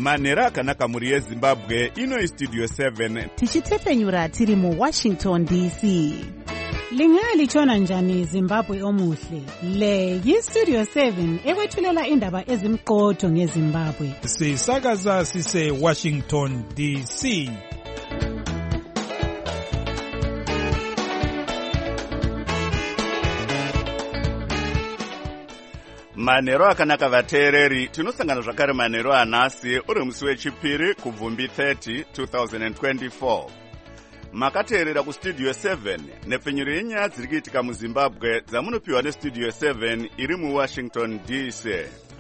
Manhero akanaka muri yeZimbabwe, ino iStudio 7. Tichitefenyura tiri mu Washington DC. Lingalitshona njani Zimbabwe omuhle? Le yiStudio 7 ekwethulela indaba ezimqotho ngeZimbabwe. Sisakaza sise Washington DC. Manhero akanaka vateereri, tinosangana zvakare manhero anhasi uri musi wechipiri kubvumbi 30 2024. Makateerera kuStudio 7 nepfenyuro yenyaya dziri kuitika muZimbabwe dzamunopiwa neStudio 7 iri muWashington DC.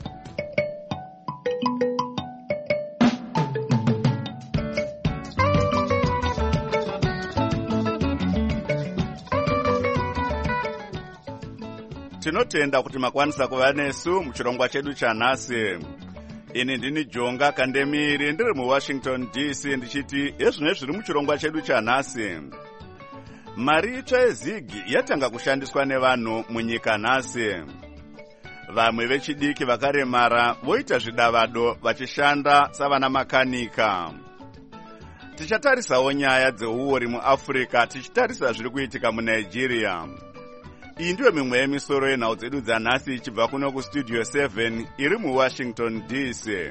Tinotenda kuti makwanisa kuva nesu muchirongwa chedu chanhasi. Ini ndini Jonga Kandemiri, ndiri muWashington DC ndichiti ezvino zviri muchirongwa chedu chanhasi. Mari itsva yeZigi yatanga kushandiswa nevanhu munyika nhasi. Vamwe vechidiki vakaremara voita zvidavado vachishanda savana makanika. Tichatarisawo nyaya dzeuori muAfrica tichitarisa zviri kuitika muNigeria. Iyi ndiyo mimwe yemisoro yenhau dzedu dzanhasi ichibva kuno kuStudio 7 iri muWashington DC.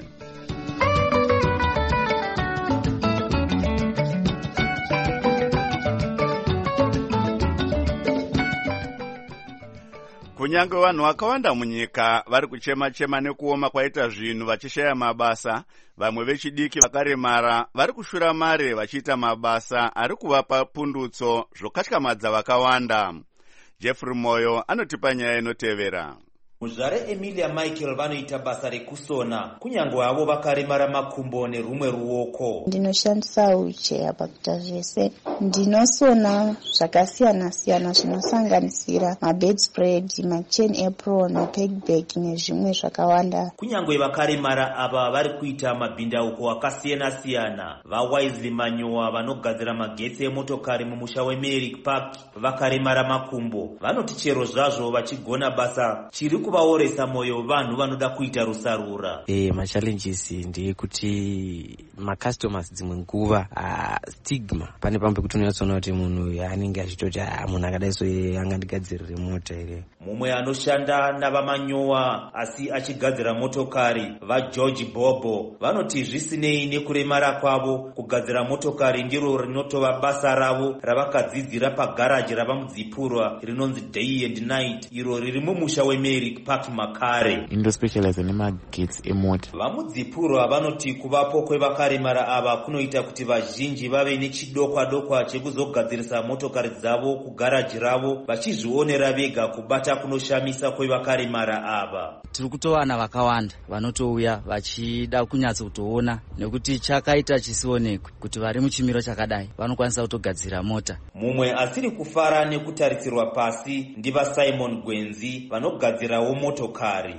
Kunyange vanhu vakawanda munyika vari kuchema-chema nekuoma kwaita zvinhu vachishaya mabasa, vamwe vechidiki vakaremara vari kushura mare vachiita mabasa ari kuvapa pundutso zvokatyamadza vakawanda. Jeffrey Moyo anotipa nyaya inotevera. Muzvare Emilia Michael vanoita basa rekusona, kunyange avo vakaremara makumbo nerumwe ruoko. Ndinoshandisa uche pakuita zvese. Ndinosona zvakasiyana-siyana zvinosanganisira mabedspread, machain apron, mapegback nezvimwe zvakawanda. Kunyange vakaremara ava vari kuita mabhindauko akasiyana-siyana. VaWisely Manyowa vanogadzira magetsi emotokari mumusha weMerrick Park vakaremara makumbo. Vanoti chero zvazvo vachigona basa chiri kuvaoresa moyo vanhu vanoda kuita rusarura. Machallenges ndeyekuti macustomers dzimwe nguva stigma pane pamwe pekuti unoyatsona kuti munhu anenge achitoti munhu akadai so angandigadzirire mota here. Mumwe anoshanda navaManyowa asi achigadzira motokari vaGeorge Bobo vanoti zvisinei nekuremara kwavo, kugadzira motokari ndiro rinotova basa ravo ravakadzidzira pagaraji ravamudzipurwa rinonzi Day and Night iro riri mumusha weMerrick Park Makare. Indospecialize nemagetsi emota. Vamudzipurwa vanoti kuvapo kwevakaremara ava kunoita kuti vazhinji vave nechidokwa-dokwa chekuzogadzirisa motokari dzavo kugaraji ravo vachizvionera vega kubata kunoshamisa kwevakaremara ava. Tiri kutowana vakawanda vanotouya vachida kunyatsa kutoona nekuti chakaita chisionekwe kuti vari muchimiro chakadai vanokwanisa kutogadzira mota. Mumwe asiri kufara nekutarisirwa pasi ndiva Simon Gwenzi vanogadzirawo motokari.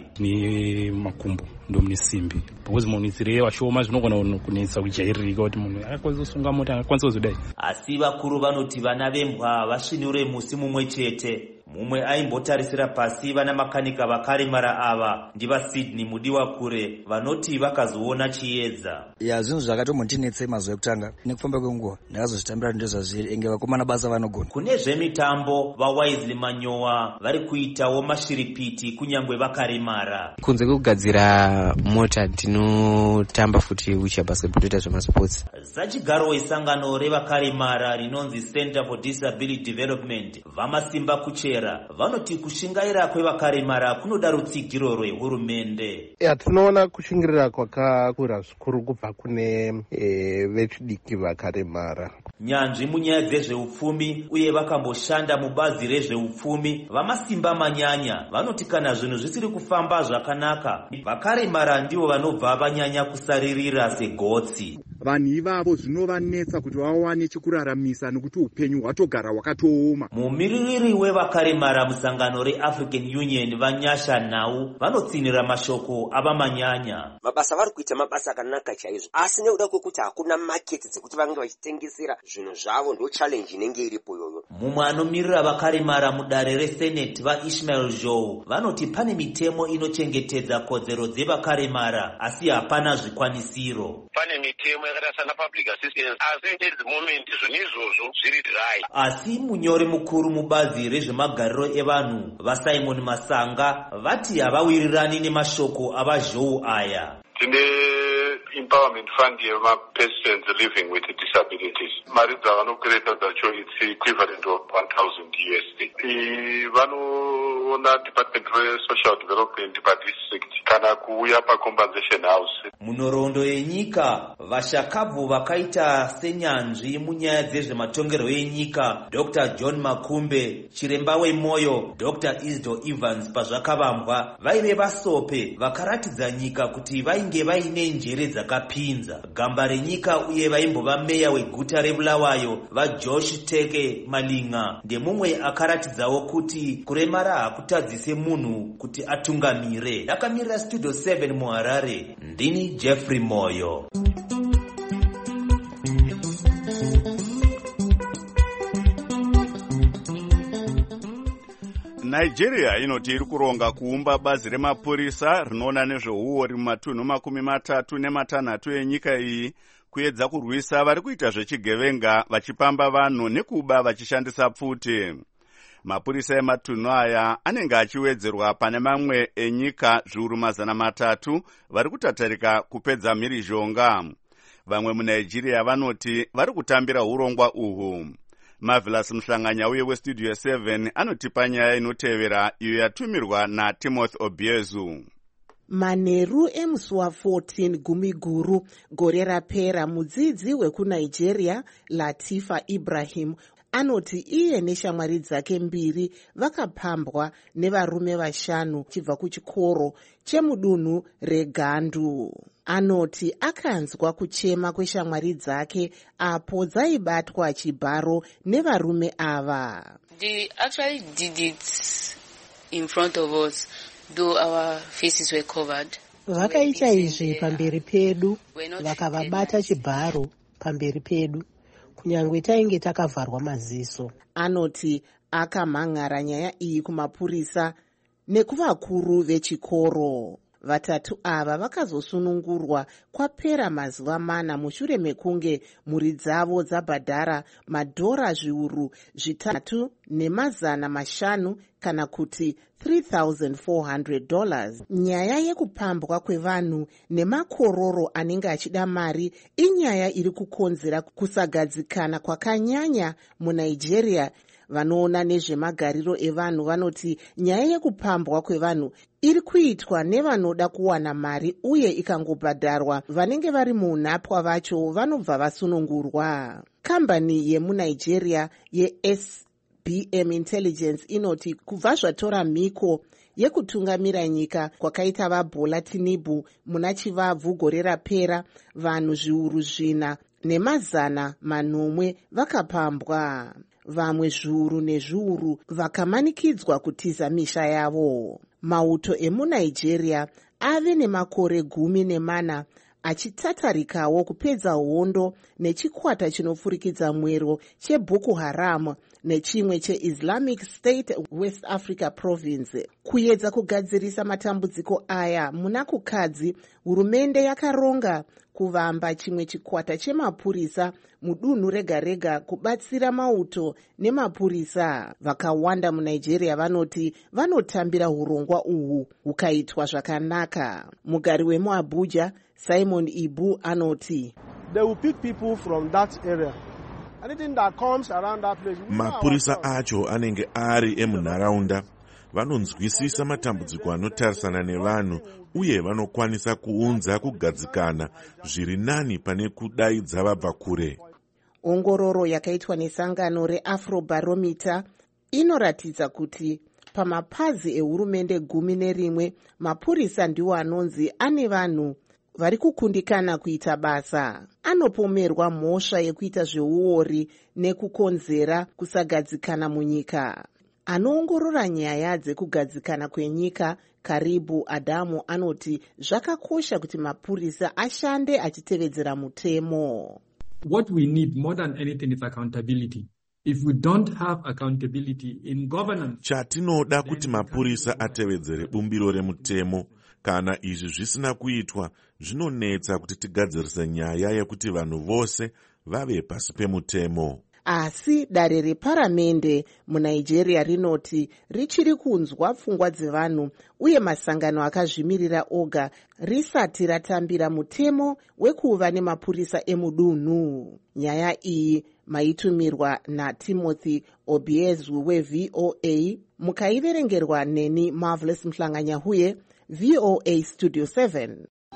Ni makumbo ndo mune simbi because munhu isire washoma zvinogona kunetsa kujairika kuti munhu akakwanisa kusunga mota akakwanisa kuzodai. Asi vakuru vanoti vana vembwa vasvinure musi mumwe chete. Mumwe aimbotarisira pasi vana makanika vakaremara ava ndiva Sydney Mudiwakure vanoti vakazoona chiedza. Zvinhu zvakatombotinetse mazuva ekutanga nekufamba kwenguva ndakazozvitambira ndezvazviri enge vakomana basa vanogona. Kune zvemitambo vaWisely Manyowa vari kuitawo mashiripiti kunyange vakaremara. Kunze kwekugadzira mota tinotamba futi ucha basketball toita zvemasports. Zachigaro isangano revakaremara rinonzi Center for Disability Development vamasimba kuchera vanoti kushingaira kwevakaremara kunoda rutsigiro rwehurumende. Tinoona kushingirira kwakakura zvikuru kubva kune vechidiki vakaremara. Nyanzvi munyaya dzezveupfumi uye vakamboshanda mubazi rezveupfumi vamasimba manyanya vanoti kana zvinhu zvisiri kufamba zvakanaka vakaremara ndivo vanobva vanyanya kusaririra segotsi. vanhu ivavo zvinovanetsa kuti vawane chekuraramisa nekuti upenyu hwatogara hwakatooma. Mumiririri wevakaremara musangano reAfrican Union Vanyasha Nhau vanotsinira mashoko avamanyanya. Mabasa vari kuita mabasa akanaka chaizvo, asi nekuda kwekuti hakuna maketi dzekuti vange vachitengesera zvinhu zvavo ndo challenge inenge iripo yoyo. Mumwe anomirira vakaremara mudare reSenate vaIsmail Joe vanoti pane mitemo inochengetedza kodzero dzevakaremara asi hapana zvikwanisiro. Pane mitemo yakaita sana public assistance asi at the moment zvinhu izvozvo zviri dry. Asi munyori mukuru mubazi rezvemagariro evanhu vaSimon Masanga vati havawirirani nemashoko avaJoe aya. Tine empowerment fund yema-persons living with disabilities. Mari dzavanokureta dzacho it's equivalent of 1,000 USD. Vanoona Department of Social Development padistrict kana kuuya pacompensation house. Munhoroondo yenyika vashakabvu vakaita senyanzvi munyaya dzezvematongerwo enyika Dr. John Makumbe, chiremba wemoyo Dr. Isdo Evans pazvakavambwa vaive vasope vakaratidza nyika kuti vainge vaine njere dzakapinza. Gamba renyika uye vaimbova meya weguta reBulawayo vaJosh Teke Malinga ndemumwe akaratidzawo kuti kuremara hakutadzise munhu kuti atungamire. Akamirira Studio 7 muHarare, ndini Jeffrey Moyo. Nigeria inoti iri kuronga kuumba bazi remapurisa rinoona nezveuori mumatunhu 36 enyika iyi kuedza kurwisa vari kuita zvechigevenga vachipamba vanhu nekuba vachishandisa pfuti. Mapurisa ematunhu aya anenge achiwedzerwa pane mamwe enyika zviuru 300 vari kutatarika kupedza mhirizhonga. Vamwe muNigeria vanoti vari kutambira urongwa uhwu. Marvelous Mhlanganya uye weStudio 7 anotipa nyaya inotevera iyo yatumirwa naTimothy Obiezu. Manheru emusi wa14 Gumiguru gore rapera, mudzidzi wekuNigeria Latifa Ibrahim anoti iye neshamwari dzake 2 vakapambwa nevarume 5 chibva kuchikoro chemudunhu reGandu. Anoti akanzwa kuchema kweshamwari dzake apo dzaibatwa chibharo nevarume ava. They actually did it in front of us, though our faces were covered. Vakaita izvi pamberi pedu, vakavabata chibharo pamberi pedu, kunyange tainge takavharwa maziso. Anoti akamhangara nyaya iyi kumapurisa nekuvakuru vechikoro. 3 ava vakazosunungurwa kwapera mazuva 4 mushure mekunge mhuri dzavo dzabhadhara madhora zviuru 3,500 kana kuti $3,400. Nyaya yekupambwa kwevanhu nemakororo anenge achida mari inyaya iri kukonzera kusagadzikana kwakanyanya muNigeria. Vanoona nezvemagariro evanhu vanoti nyaya yekupambwa kwevanhu iri kuitwa nevanoda kuwana mari uye ikangobhadharwa vanenge vari munhapwa vacho vanobva vasunungurwa. Kambani yemuNigeria yeSBM Intelligence inoti kubva zvatora mhiko yekutungamira nyika kwakaita vaBola Tinubu muna chivabvu gore rapera, vanhu zviuru 4,900 vakapambwa. Vamwe zviuru nezviuru vakamanikidzwa kutiza misha yavo. Mauto emuNigeria ave nemakore 14 achitatarikawo kupedza hondo nechikwata chinofurikidza mwero cheBoko Haram nechimwe cheIslamic State West Africa Province. Kuedza kugadzirisa matambudziko aya muna kukadzi, hurumende yakaronga kuvamba chimwe chikwata chemapurisa mudunhu rega rega kubatsira mauto nemapurisa. Vakawanda muNigeria vanoti vanotambira urongwa uhwu hukaitwa zvakanaka. Mugari wemuAbuja Simon Ibu anoti they will pick people from that area. Anything that comes around that place. Mapurisa acho anenge ari emunharaunda, vanonzwisisa matambudziko anotarisana nevanhu uye vanokwanisa kuunza kugadzikana zviri nani pane kudaidza vabva kure. Ongororo yakaitwa nesangano reAfrobarometer inoratidza kuti pamapazi ehurumende 11 mapurisa ndiwo anonzi ane vanhu vari kukundikana kuita basa. Anopomerwa mhosva yekuita zveuori nekukonzera kusagadzikana munyika. Anoongorora nyaya dzekugadzikana kwenyika Karibu Adamu anoti zvakakosha kuti mapurisa ashande achitevedzera mutemo. What we need more than anything is accountability. If we don't have accountability in governance, chatinoda kuti mapurisa atevedzere bumbiro remutemo. Kana izvi zvisina kuitwa, zvinonetsa kuti tigadzirise nyaya yekuti vanhu vose vave pasi pemutemo. Asi dare reparamende muNigeria rinoti richiri kunzwa pfungwa dzevanhu uye masangano akazvimirira oga risati ratambira mutemo wekuva nemapurisa emudunhu. Nyaya iyi maitumirwa naTimothy Obiezu weVOA, mukaiverengerwa neni Marvelous Mhlanganyahuye, VOA Studio 7.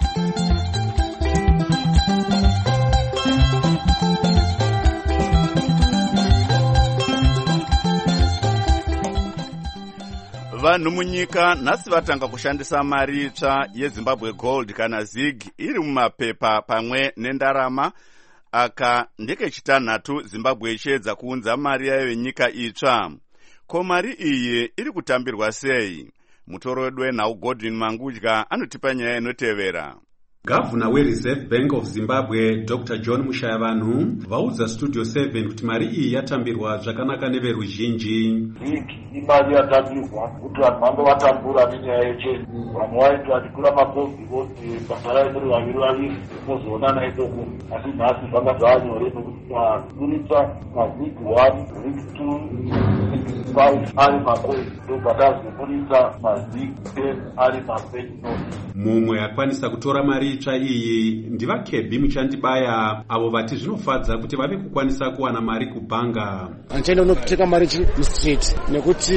Vanhu munyika nhasi vatanga kushandisa mari itsva yeZimbabwe Gold kana ZIG iri mumapepa pamwe nendarama. Aka ndekechitanhatu Zimbabwe ichiedza kuunza mari yayo yenyika itsva. Ko mari iyi iri kutambirwa sei? Mutoro wedu wenhau Godwin Mangudya anotipa nyaya inotevera. Gavana weReserve Bank of Zimbabwe Dr. John Mushayavanhu vaudza Studio 7 kuti mari iyi yatambirwa zvakanaka neveruzhinji. Imari yatambirwa kuti vanhu vange vatambura nenyaya yecheni. Vanhu vaiti vachikura makozi voti basa muri vaviri mozoonana itoko. Asi nhasi zvanga zvanyore nokuti vakuritsa mazig 1, zig 2, 5 ari makozi ndobva tazokuritsa mazig 10 ari mapenoti. Mumwe akwanisa kutora mari itsva iyi ndivaKebhi Muchandibaya, avo vati zvinofadza kuti vave kukwanisa kuwana mari kubhanga. Andichaenda kunotenga mari mustreet nekuti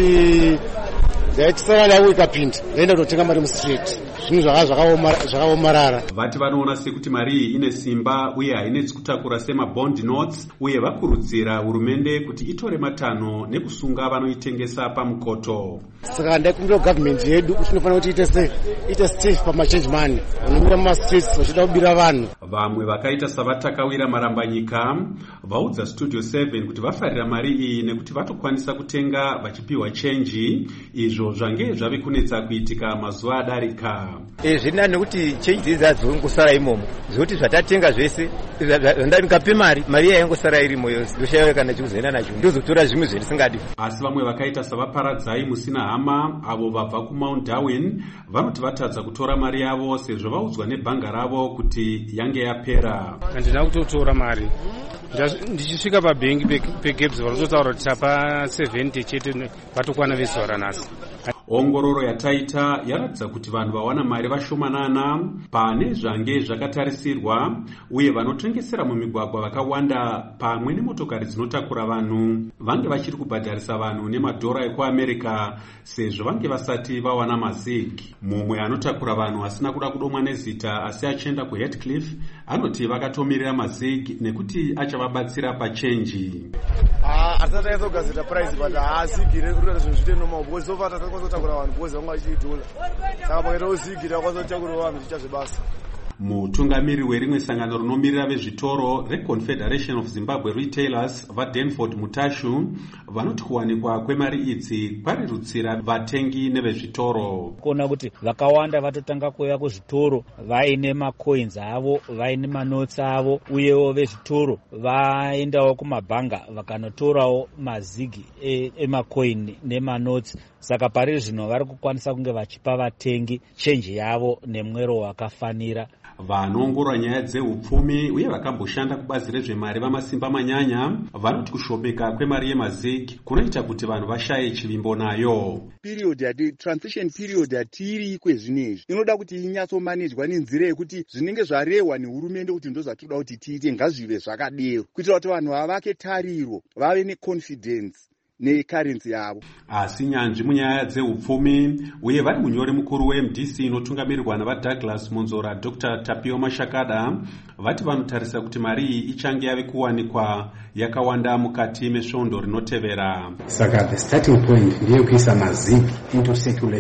dzaitsara yawo ikapinda ndaenda kunotenga mari mustreet. Zvinhu zvakaomarara. Vati vanoona sekuti mari iyi ine simba uye hainetsi kutakura semabond notes, uye vakurudzira hurumende kuti itore matanho nekusunga vanoitengesa pamukoto. Saka ndaikumbira government yedu kuti inofanira kuti ite safe pamachange money. Vanomira mumastreets vachida kubira vanhu. Vamwe vakaita savatakawira marambanyika vaudza Studio 7 kuti vafarira mari iyi nekuti vatokwanisa kutenga vachipiwa chenji, izvo zvange zvave kunetsa kuitika mazuva adarika. Zvina nekuti chenji dzadzongosara imomo, zvokuti zvatatenga zvese ndandikape mari yaingosara irimo yose ndoshaiwa kana chikuzoenda nacho ndozotora zvimwe zvetisingadi. Asi vamwe vakaita savaparadzai musina hama avo vabva kuMount Darwin vanoti vatadza kutora mari yavo sezvo vaudzwa nebhanga ravo kuti yange yapera. Handina kutotora mari, ndichisvika pabhengi peGabs vanototaura kuti tapa 70 chete vatokwana vezuva ranhasi. Ongororo yataita yaratidza kuti vanhu vawana mari vashomanana pane zvange zvakatarisirwa, uye vanotengesera mumigwagwa vakawanda pamwe nemotokari dzinotakura vanhu vange vachiri kubhadharisa vanhu nemadhora ekuAmerica sezvo vange vasati vawana mazig. Mumwe anotakura vanhu asina kuda kudomwa nezita asi achienda kuHeathcliff anoti vakatomirira mazig nekuti achavabatsira pachenji. Asati aizogadzira price but haazigire kuti zvinoite normal because so far tatakwazotakura vanhu because vamwe vachiidhula. Saka pakaita uzigira kwazotakura vanhu zvicha zvebasa. Mutungamiri werimwe sangano rinomirira vezvitoro reConfederation of Zimbabwe Retailers vaDenford Mutashu vanoti kuwanikwa kwemari idzi kwarirutsira vatengi nevezvitoro. Kuona kuti vakawanda vatotanga kuuya kuzvitoro vaine macoins avo, vaine manotsi avo, uyewo vezvitoro vaendawo kumabhanga vakanotorawo mazigi emacoin nemanotsi. Saka pari zvino vari kukwanisa kunge vachipa vatengi chenji yavo nemwero wakafanira. Vanoongorora nyaya dzeupfumi uye vakamboshanda kubazi rezvemari vamasimba manyanya vanoti kushomeka kwemari yemazig kunoita kuti vanhu vashaye chivimbo nayo. Transition period yatiri kwezvinezvi inoda kuti inyatsomanejwa nenzira yekuti zvinenge zvarehwa nehurumende kuti ndozvatoda kuti tiite ngazvive zvakadero kuitira kuti vanhu vavake tariro vave neconfidence necurrency yavo. Asi nyanzvi munyaya dzeupfumi uye vari munyori mukuru weMDC inotungamirirwa navaDouglas Monzora Dr. Tapio Mashakada vati vanotarisa kuti mari iyi ichange yave kuwanikwa yakawanda mukati mesvondo rinotevera. Saka the starting point ndeyekuisa mazig into circulation.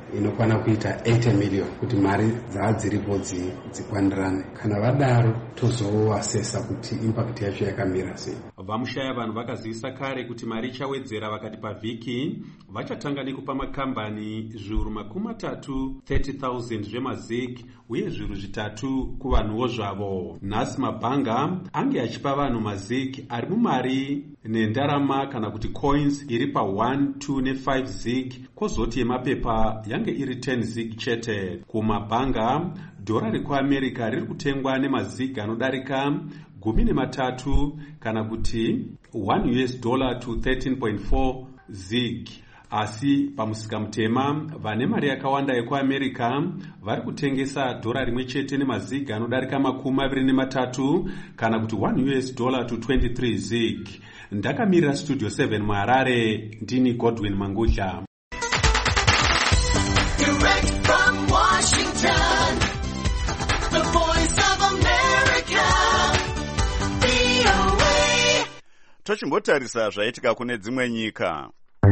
inokwana kuita 80 million kuti mari dziripo dzikwanirane. Kana vadaro tozoasesa kuti impact yacho yakamira sei. Vamushaya vanhu vakazivisa kare kuti mari ichawedzera vakati pavhiki vachatanga nekupa makambani zviuru 30,000 zvemazig uye zviuru 3 kuvanhuwo zvavo. Nhasi mabhanga ange achipa vanhu mazig ari mumari nendarama kana kuti coins iri pa 1, 2 ne5 zig, kozoti yemapepa yange iri 10 zig chete. Kumabhanga dhora rekuamerica riri kutengwa nemazig anodarika 13 kana kuti $1 to 13.4 zig. Asi pamusika mutema vane mari yakawanda yekuamerica vari kutengesa dhora rimwe chete nemazig anodarika 23 kana kuti $1 to 23 zig. Ndakamirira Studio 7 muHarare, ndini Godwin Mangudla. Direct from Washington, the voice of America, VOA. Tochimbotarisa zvaitika kune dzimwe nyika.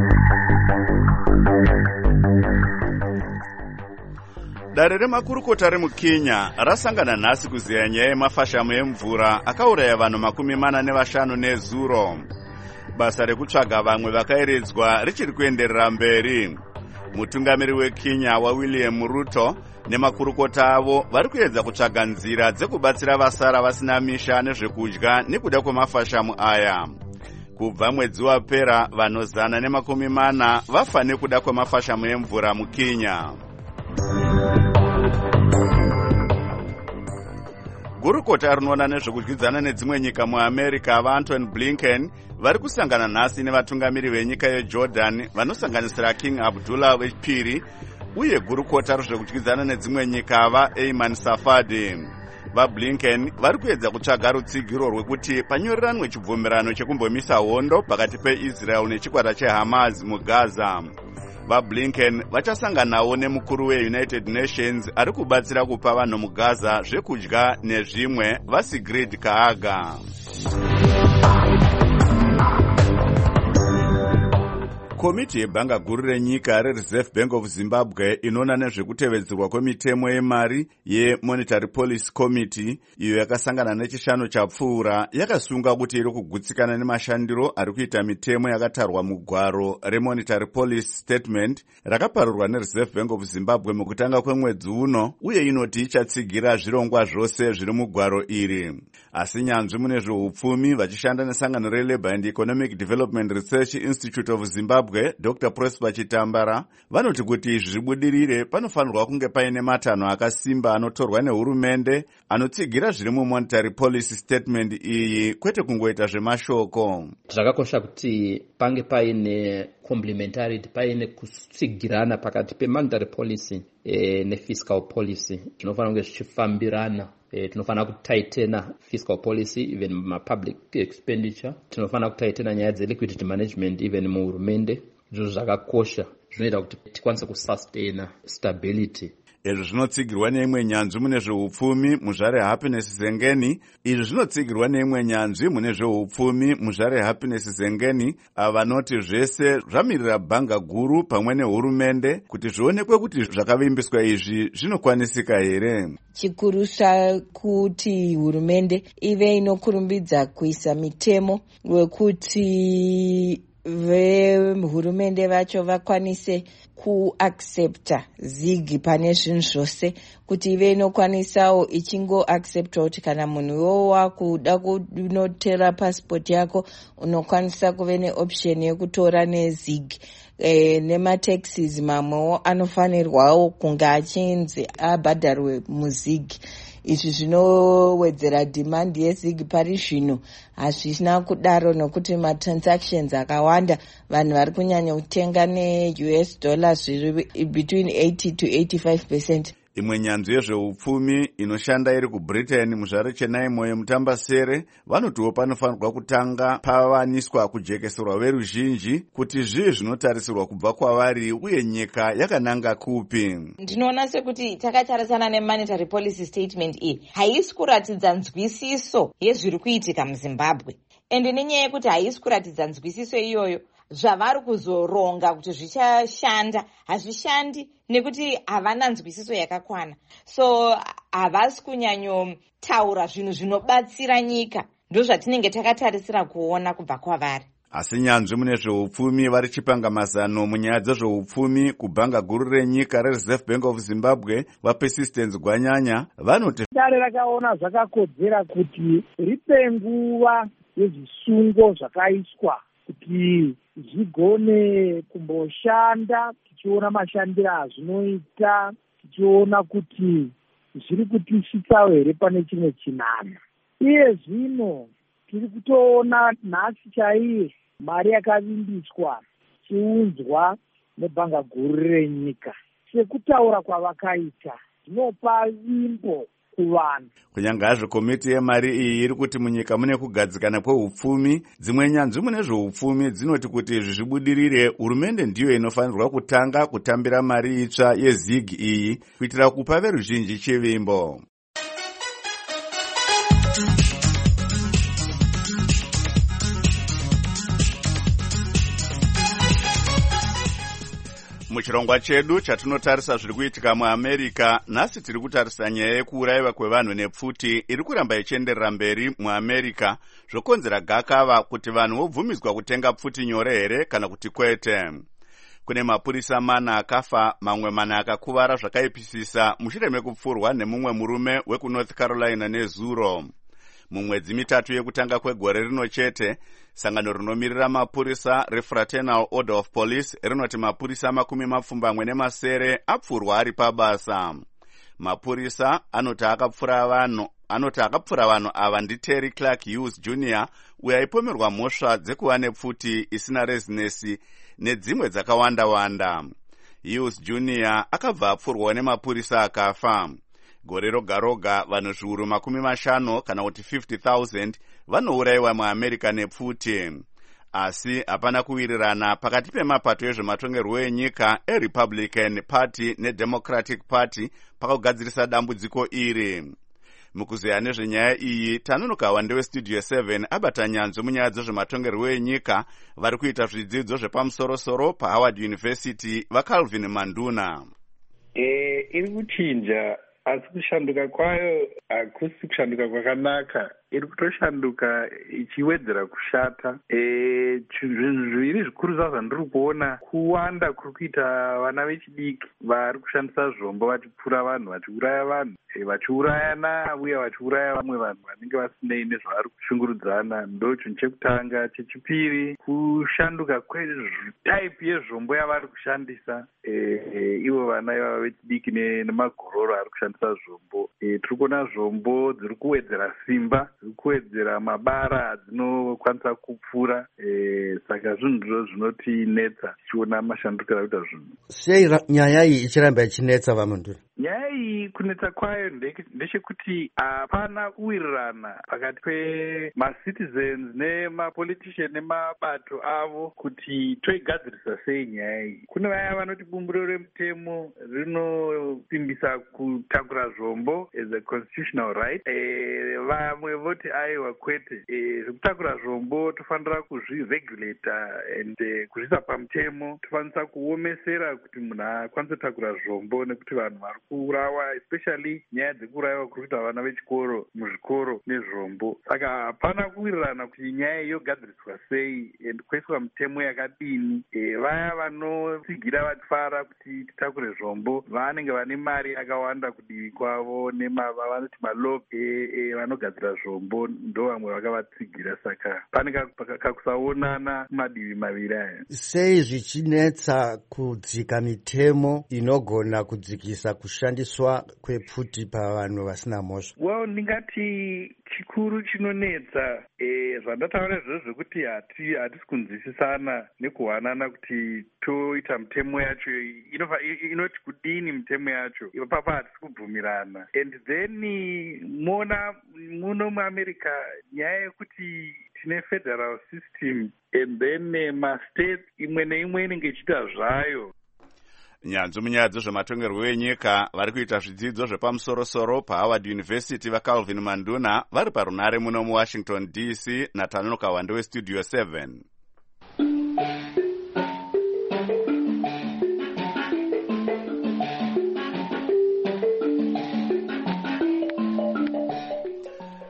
Dare remakurukota remuKenya rasangana nhasi kuziya nyaya yemafashamu emvura akauraya vanhu 45 nezuro. Basa rekutsvaga vamwe vakaeredzwa richiri kuenderera mberi. Mutungamiri weKenya waWilliam Ruto nemakurukota avo vari kuedza kutsvaga nzira dzekubatsira vasara vasina misha nezvekudya nekuda kwemafashamu aya. Kubva mwedzi wapera vanhu 140 vafa nekuda kwemafashamu emvura muKenya. Gurukota rinoona nezvekudyidzana nedzimwe nyika muAmerica vaAntony Blinken vari kusangana nhasi nevatungamiri venyika yeJordan vanosanganisira King Abdullah wechipiri uye gurukota rezvekudyidzana nedzimwe nyika vaAyman Safadi. VaBlinken vari kuedza kutsvaga rutsigiro rwekuti panyoriranwe chibvumirano chekumbomisa hondo pakati peIsrael nechikwata cheHamas muGaza. VaBlinken vachasanganawo nemukuru weUnited Nations ari kubatsira kupa vanhu muGaza zvekudya nezvimwe vaSigrid Kaaga. Komiti yebhanga guru renyika reReserve Bank of Zimbabwe inoona nezvekutevedzerwa kwemitemo yemari yeMonetary Policy Committee iyo yakasangana nechishanu chapfuura yakasunga kuti iri kugutsikana nemashandiro ari kuita mitemo yakatarwa mugwaro reMonetary Policy Statement rakaparurwa neReserve Bank of Zimbabwe mukutanga kwemwedzi uno uye inoti ichatsigira zvirongwa zvose zviri mugwaro iri. Asi nyanzvi mune zveupfumi vachishanda nesangano reLabour and Economic Development Research Institute of Zimbabwe Dr. Prosper Chitambara vanoti kuti izvi zvibudirire panofanirwa kunge paine matanho akasimba anotorwa nehurumende anotsigira zviri muMonetary Policy Statement iyi kwete kungoita zvemashoko. Zvakakosha kuti pange paine complementarity, paine kutsigirana pakati pemonetary policy nefiscal policy. Zvinofanira kunge zvichifambirana. Tinofana kutaitena fiscal policy even public expenditure. Tinofana kutaitena nyaya liquidity management even muhurumende. Izvo zvakakosha zvinoita kuti tikwanise kusustaina stability. Izvi zvinotsigirwa neimwe nyanzvi mune zveupfumi muzvare Happiness Zengeni. Izvi zvinotsigirwa neimwe nyanzvi mune zveupfumi muzvare Happiness Zengeni vanoti zvese zvamirira bhanga guru pamwe nehurumende kuti zvionekwe kuti zvakavimbiswa izvi zvinokwanisika here. Chikuru kuti hurumende ive inokurumbidza kuisa mitemo wekuti vehurumende vacho vakwanise kuaccepta zigi pane zvinhu zvose, kuti ive inokwanisawo ichingoaccepta kuti kana munhu wakuda kunotera passport yako unokwanisa kuve neoption yekutora nezigi. Nemataxes mamwewo anofanirwawo kunge achinzi abhadharwe muzigi. Izvi zvinowedzera demand yezigi pari zvino. Hazvina kudaro nokuti matransactions akawanda vanhu vari kunyanya kutenga neUS dollars zviri between 80 to 85%. Imwe nyanzvi yezveupfumi inoshanda iri kuBritain muzvare Chenaimo yemutambasere vanotiwo panofanirwa kutanga pavaniswa kujekeserwa veruzhinji kuti zvii zvinotarisirwa kubva kwavari uye nyika yakananga kupi. Ndinoona sekuti takatarisana nemonetary policy statement iyi haisi kuratidza nzwisiso yezviri kuitika muZimbabwe. Ende nenyaya yekuti haisi kuratidza nzwisiso iyoyo, zvavari kuzoronga kuti zvichashanda hazvishandi nekuti havana nzwisiso yakakwana, so havasi kunyanyotaura zvinhu zvinobatsira nyika. Ndozvatinenge takatarisira kuona kubva kwavari. Asi nyanzvi mune zveupfumi vari chipanga mazano munyaya dzezveupfumi kubhanga guru renyika reReserve Bank of Zimbabwe vaPersistence Gwanyanya vanoti dare rakaona zvakakodzera kuti ripe nguva yezvisungo zvakaiswa kuti zvigone kumboshanda, tichiona mashandiro azvinoita, tichiona kuti zviri kutisvitsawo here pane chimwe chinana. Iye zvino tiri kutoona nhasi chaiye mari yakavimbiswa chiunzwa nebhanga guru renyika. Sekutaura kwavakaita zvinopa vimbo kuvanhu. Kunyanga hazvo komiti yemari iyi iri kuti munyika mune kugadzikana kweupfumi, dzimwe nyanzvi mune zveupfumi dzinoti kuti izvi zvibudirire, hurumende ndiyo inofanirwa kutanga kutambira mari itsva yeZIG iyi kuitira kupa veruzhinji chivimbo. Muchirongwa chedu chatinotarisa zviri kuitika muAmerica, nhasi tiri kutarisa nyaya yekuurayiwa kwevanhu nepfuti iri kuramba ichienderera mberi muAmerica, zvokonzera gakava kuti vanhu vobvumidzwa kutenga pfuti nyore here kana kuti kwete. Kune mapurisa 4 akafa, mamwe 4 akakuvara zvakaipisisa mushure mekupfurwa nemumwe murume wekuNorth Carolina nezuro. Mumwedzi mitatu yekutanga kwegore rino chete, sangano rinomirira mapurisa reFraternal Order of Police rinoti mapurisa 70 apfurwa ari pabasa. Mapurisa anoti akapfura vanhu ava ndiTerry Clark Hughes Jr. uyo aipomerwa mhosva dzekuva nepfuti isina rezinesi nedzimwe dzakawanda-wanda. Hughes Jr. akabva apfurwawo nemapurisa akafa. Gore roga roga vanhu zviuru 50 kana kuti 50,000 vanourayiwa muAmerica nepfuti. Asi hapana kuwirirana pakati pemapato ezvematongerwo enyika eRepublican Party neDemocratic Party pakugadzirisa dambudziko iri. Mukuzeya nezvenyaya iyi tanonokawa ndewestudio 7 abata nyanzvi munyaya dzezvematongerwo enyika vari kuita zvidzidzo zvepamusoro-soro paHoward University vaCalvin Manduna. Iri kuchinja, asi kushanduka kwayo hakusi kushanduka kwakanaka. Iri kutoshanduka ichiwedzera kushata. Zvinhu zviviri zvikuru zvandiri kuona, kuwanda kuri kuita vana vechidiki vari kushandisa zvombo vachipfura vanhu, vachiuraya vanhu, vachiurayana uye vachiuraya vamwe vanhu vanenge vasinei nezvavari kushungurudzana. Ndo chinhu chekutanga. Chechipiri, kushanduka kwetaipi yezvombo yavari kushandisa ivo vana ivava vechidiki nemagororo ari kushandisa zvombo. Tiri kuona zvombo dziri kuwedzera simba, dziri kuwedzera mabara adzinokwanisa kupfura. Saka zvinhu zvinotinetsa tichiona mashandukiro akuita zvinhu. Sei nyaya iyi ichiramba ichinetsa vaManduna? Nyaya iyi kunetsa kwayo ndechekuti hapana kuwirirana pakati pemacitizens nemapolitician nemabato avo kuti toigadzirisa sei nyaya iyi. Kune vaya vanoti bumbiro remutemo rinosimbisa kutakura zvombo as a constitutional right. Vamwe voti aiwa kwete, zvekutakura zvombo tofanira kuzviregulata and kuzvisa pamutemo. Tofanira kuomesera kuti munhu akwanise kutakura zvombo nekuti vanhu vari kuurawa, especially nyaya dzekurayiwa kuri kuita vana vechikoro muzvikoro nezvombo. Saka hapana kuwirirana kuti nyaya yogadziriswa sei and kuiswa mitemo yakadini. Vaya vanosigira vachifara kuti titakure zvombo vanenge vane mari yakawanda kudivi kwavo vanoti malobi vanogadzira zvombo ndo vamwe vakavatsigira. Saka pane kakusaonana madivi maviri aya. Sei zvichinetsa kudzika mitemo inogona kudzikisa kushandiswa kwepfuti pavanhu vasina mhosva? Well, ndingati chikuru chinonetsa zvandataura izvozvo zvekuti hatisi kunzwisisana nekuwanana kuti toita mitemo yacho inoti kudini mitemo yacho. Ipapa hatisi kubvumirana. And then muno muAmerica nyaya yekuti tine federal system and then mastate imwe neimwe inenge ichiita zvayo. Nyanzvi munyaya dzezvematongerwo enyika vari kuita zvidzidzo zvepamusoro-soro paHoward University vaCalvin Manduna vari parunare muno muWashington DC. Natanonoka westudio 7.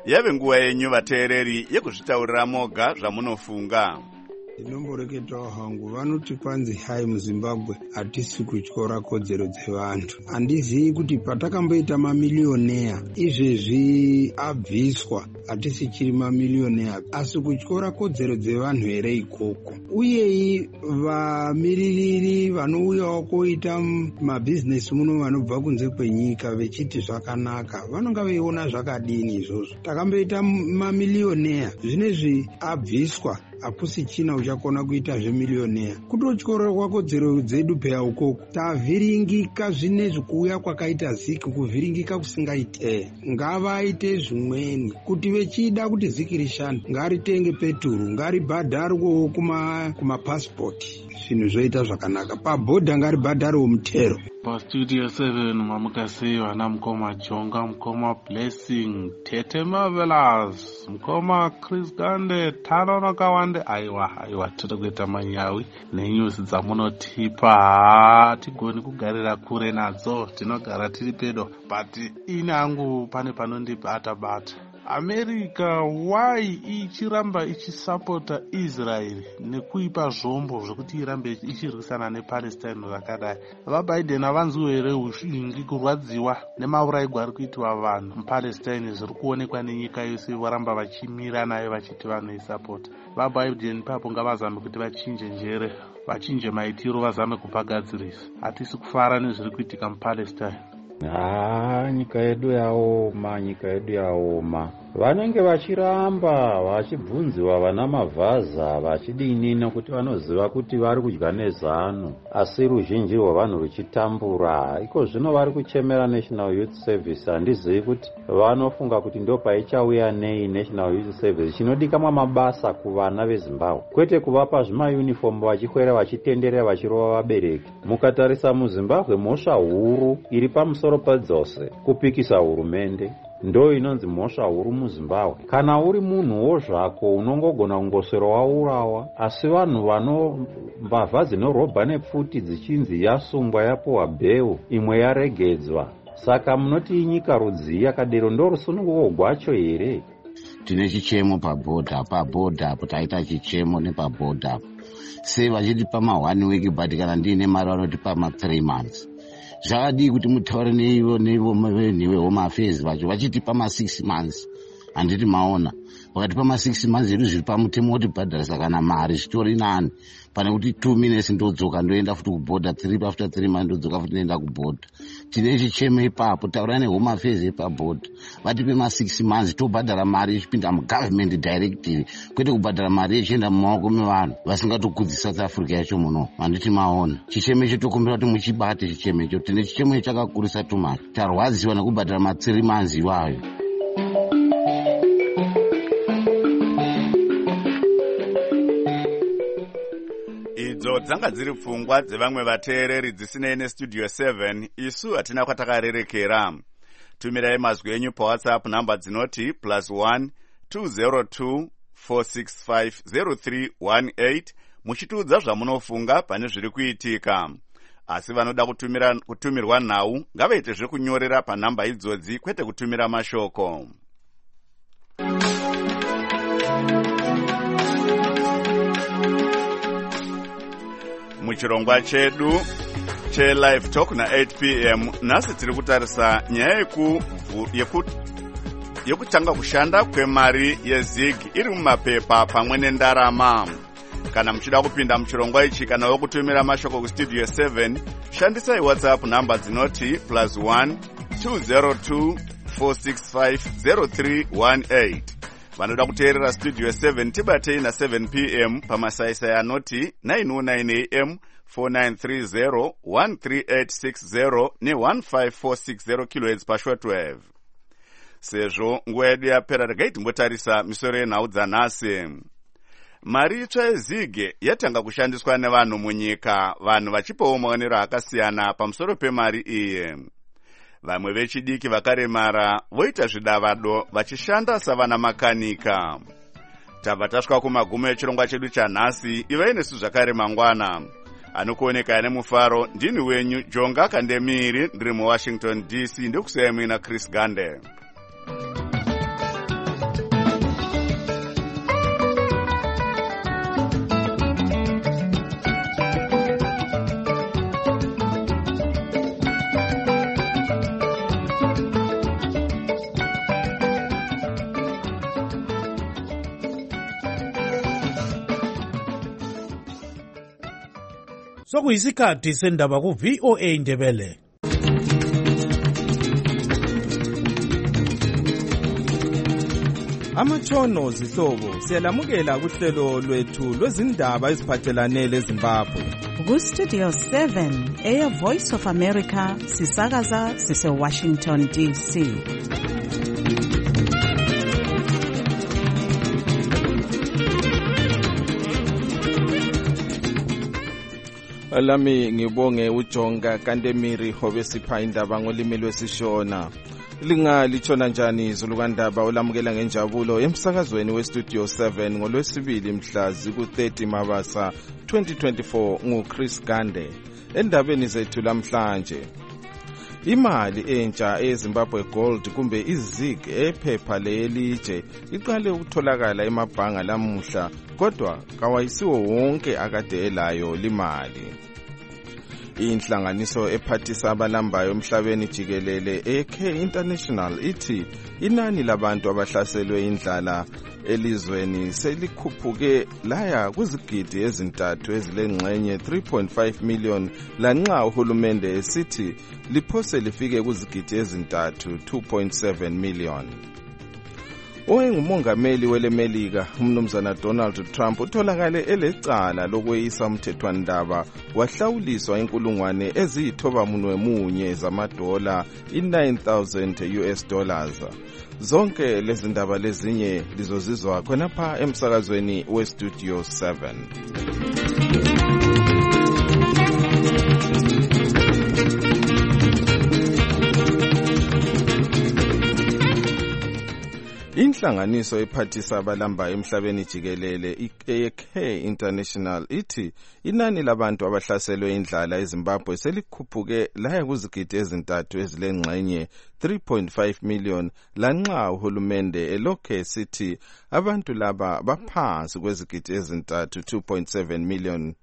yave nguva yenyu vateereri yekuzvitaurira moga zvamunofunga. Ndinomboreketawo hangu, vanoti kwanzi hai muZimbabwe hatisi kutyora kodzero dzevantu. Handizivi kuti patakamboita mamilioneya izvezvi abviswa hatisi chiri mamilioneya, asi kutyora kodzero dzevanhu here ikoko. Uye vamiririri vanouyawo koita mabhizinesi muno vanobva kunze kwenyika vechiti zvakanaka, vanonga veiona zvakadini izvozvo? Takamboita mamilioneya, zvinezvi abviswa hakusi china uchakona kuita zvemilioneya. Kutotyorwa kodzero dzedu peya ukoko. Tavhiringika zvinezvi kuuya kwakaita Ziki, kuvhiringika kusingaite. Ngavaite zvimweni. Kuti vechida kuti Ziki rishande, ngaritenge peturu, ngaribhadharwewo kumapasipoti. Zvinhu zvoita zvakanaka. Pabhodha ngaribhadharwewo mutero. Pastudio 7 mamukasi vana Mkoma Jonga, Mkoma Blessing, Tete Marvelous, Mkoma Chris Gande, Tarona Kawande. Aiwa tiri kuita manyawi nenyusi dzamunotipa, tigoni kugarira kure nadzo, tinogara tiri pedo, but inangu pane panondibata bata. America why ichiramba ichisapota Israel nekuipa zvombo zvekuti irambe ichirwisana nePalestine zvakadai? VaBiden avanzwi here ushingi kurwadziwa nemaurayirwa ari kuitwa vanhu muPalestine zviri kuonekwa nenyika yose, varamba vachimira nayo vachiti vanoisapota? VaBiden papo ngavazame kuti vachinje njere, vachinje maitiro, vazame kupagadzirisa. Hatisi kufara nezviri kuitika muPalestine. Nyika yedu yaoma. Vanenge vachiramba vachibvunziwa vana mavhaza vachidini nokuti vanoziva kuti vari kudya nezano, asi ruzhinji rwavanhu ruchitambura. Iko zvino vari kuchemera National Youth Service. Handizivi kuti vanofunga kuti ndo paichauya nei National Youth Service chinodikamwa mabasa kuvana veZimbabwe, kwete kuvapa zvimayunifomu vachikwera vachitenderera vachirova vabereki. Mukatarisa muZimbabwe mhosva huru iri pamusoro pedzose kupikisa hurumende, ndo inonzi mhosva huru muZimbabwe. Kana uri munhuwo zvako unongogona kungoswera waurawa, asi vanhu vano mbavha dzinorobha nepfuti dzichinzi yasungwa yapuwa bheu, imwe yaregedzwa. Saka munoti inyika rudzi yakadero ndo rusununguko gwacho here? Tine chichemo pabhodha taita chichemo nepabhodha. Sei vachiti pama 1 week but kana ndiine mari vanotipa 3 months. Zvakadii kuti mutaure neivo Home Affairs vacho vachitipa 6 months. Handiti maona wakatipa 6 months edu zviri pamutemo kuti bhadharisa kana mari zvitori nani pane kuti 2 minutes ndodzoka ndoenda futi kubhodha, 3 after 3 months ndodzoka futi ndoenda kubhodha. Tine chichemo ipapo, taura neHome Affairs epabhodha vatipe 6 months tobhadhara mari ichipinda mugovernment directive, kwete kubhadhara mari ichienda mumaoko mevanhu vasingatokudzisa South Africa yacho muno. Handiti maona chichemo icho tokumbira kuti muchibate chichemo icho. Tine chichemo icho chakakurisa tumari, tarwadziwa nekubhadhara 3 months iwayo. Idzo dzanga dziri pfungwa dzevamwe vateereri dzisinei neStudio 7. Isu hatina kwatakarerekera. Tumirai mazwi enyu paWhatsApp namba dzinoti +1 202 465 0318 muchitiudza zvamunofunga pane zviri kuitika. Asi vanoda kutumirwa nhau ngavaite zvekunyorera panhamba idzodzi, kwete kutumira mashoko. Muchirongwa chedu cheLive Talk na8 p.m. nhasi tiri kutarisa nyaya yekutanga kushanda kwemari yeZigi iri mumapepa pamwe nendarama. Kana muchida kupinda muchirongwa ichi kana wokutumira mashoko kuStudio 7, shandisai WhatsApp namba dzinoti +1 202 465 0318. Vanoda kuteerera Studio 7 tibatei na 7 p.m. pamasaisai anoti 909 am 4930 13860 ne15460 kHz pashortwave. Sezvo nguva yedu yapera, regai timbotarisa misoro yenhau dzanhasi. Mari itsva yeZigi yatanga kushandiswa nevanhu munyika, vanhu vachipawo maonero akasiyana pamusoro pemari iyi. Vamwe vechidiki vakaremara voita zvidavado vachishanda savana makanika. Tabva tasvika kumagumo echirongwa chedu chanhasi. Ivai nesu zvakare mangwana. Anokuoneka nemufaro ndini wenyu Jonga Kandemiri, ndiri muWashington DC. Ndokusiyai muina Chris Gande. Sokuyisikhathi sendaba ku VOA Indebele. Amatshono zihlobo siyalamukela kuhlelo lwethu lwezindaba eziphathelane leZimbabwe. Ku-Studio 7 Air Voice of America sisakaza sise-Washington DC. Lami ngibonge uJonga Kandemiri Hobesipha indaba ngolimi lwesiShona. Lingalitshona njani izulu kandaba olamukela ngenjabulo emsakazweni weStudio 7 ngolwesibili mhla ziku-30 Mabasa 2024 nguChris Gande. Endabeni zethu lamhlanje, imali entsha eZimbabwe Gold kumbe iZig ephepha lelitshe iqale ukutholakala emabhanga lamuhla, kodwa kawayisiwo wonke akade elayo limali. Inhlanganiso ephathisa abalambayo emhlabeni jikelele AK International ithi inani labantu abahlaselwe indlala elizweni selikhuphuke laya kuzigidi ezintathu ezilengxenye 3.5 million lanxa uhulumende esithi liphose lifike kuzigidi ezintathu 2.7 million. Owengumongameli welemelika umnumzana Donald Trump utholakale elecala lokweyisa umthethwandaba wahlawuliswa inkulungwane eziyithobamunwemunye zamadola i-9,000 US dollars. Zonke lezi ndaba lezinye lizozizwa khonapha emsakazweni weStudio 7. Inhlanganiso ephathisa abalambayo emhlabeni jikelele i-AK International ithi inani labantu abahlaselwe indlala eZimbabwe selikhuphuke laya kuzigidi ezintathu ezilengxenye 3.5 million lanxa uhulumende elokhe esithi abantu laba baphansi kwezigidi ezintathu 2.7 million.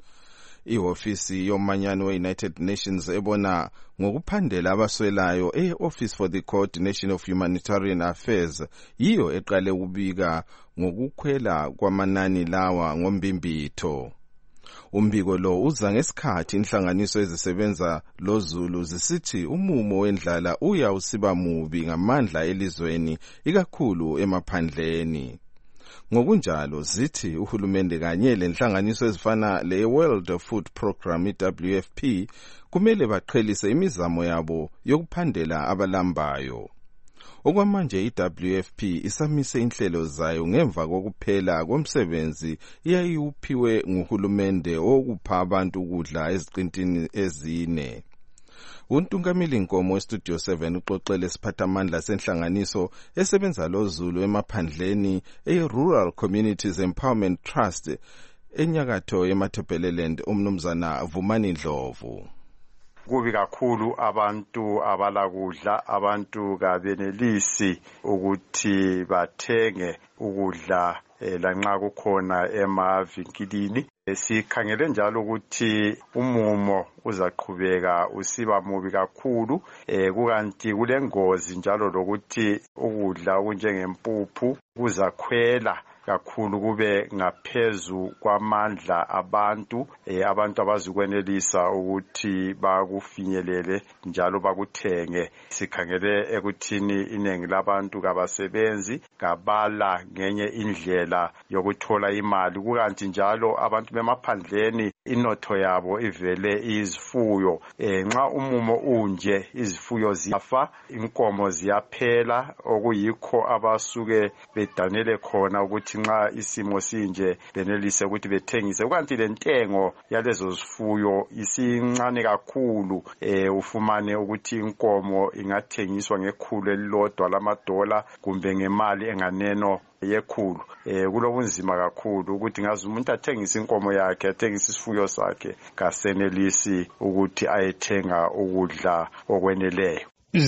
Ihofisi yomanyano we-United Nations ebona ngokuphandela abaswelayo e-Office for the Coordination of Humanitarian Affairs yiyo eqale ukubika ngokukhwela kwamanani lawa ngombimbitho. Umbiko lo uza ngesikhathi inhlanganiso ezisebenza lozulu zisithi umumo wendlala uya usiba mubi ngamandla elizweni ikakhulu emaphandleni. Ngokunjalo zithi uhulumende kanye lenhlanganiso ezifana le-World Food Program i-WFP kumele baqhelise imizamo yabo yokuphandela abalambayo. Okwamanje i-WFP isamise inhlelo zayo ngemva kokuphela komsebenzi eyayiwuphiwe nguhulumende okupha abantu ukudla eziqintini ezine. Untungameli Nkomo weStudio 7 uxoxele siphathamandla senhlanganiso esebenza lozulu emaphandleni e-Rural Communities Empowerment Trust enyakatho yeMatabeleland umnumzana Vumani Ndlovu. Kubi kakhulu abantu abalakudla, abantu kabenelisi ukuthi bathenge ukudla lanxa kukhona emavinkilini. Sikhangele njalo ukuthi umumo uzaqhubeka usiba mubi kakhulu, kukanti kulengozi njalo lokuthi ukudla okunjengempuphu kuzakhwela kakhulu kube ngaphezu kwamandla abantu abazukwenelisa ukuthi bakufinyelele njalo bakuthenge. Sikhangele ekuthini inengi labantu kabasebenzi kabala ngenye indlela yokuthola imali, kukanti njalo abantu bemaphandleni inotho yabo ivele izifuyo. Nxa umumo unje izifuyo ziyafa, inkomo ziyaphela, okuyikho abasuke bedanele khona ukuthi nxa isimo sinje benelise ukuthi bethengise. Kukanti lentengo yalezo zifuyo isincane kakhulu, ufumane ukuthi inkomo ingathengiswa ngekhulu elilodwa lamadola kumbe ngemali enganeno yekhulu. Kulobunzima kakhulu ukuthi ngazi umuntu athengisa inkomo yakhe, athengisa isifuyo sakhe, kasenelisi ukuthi ayethenga ukudla okweneleyo.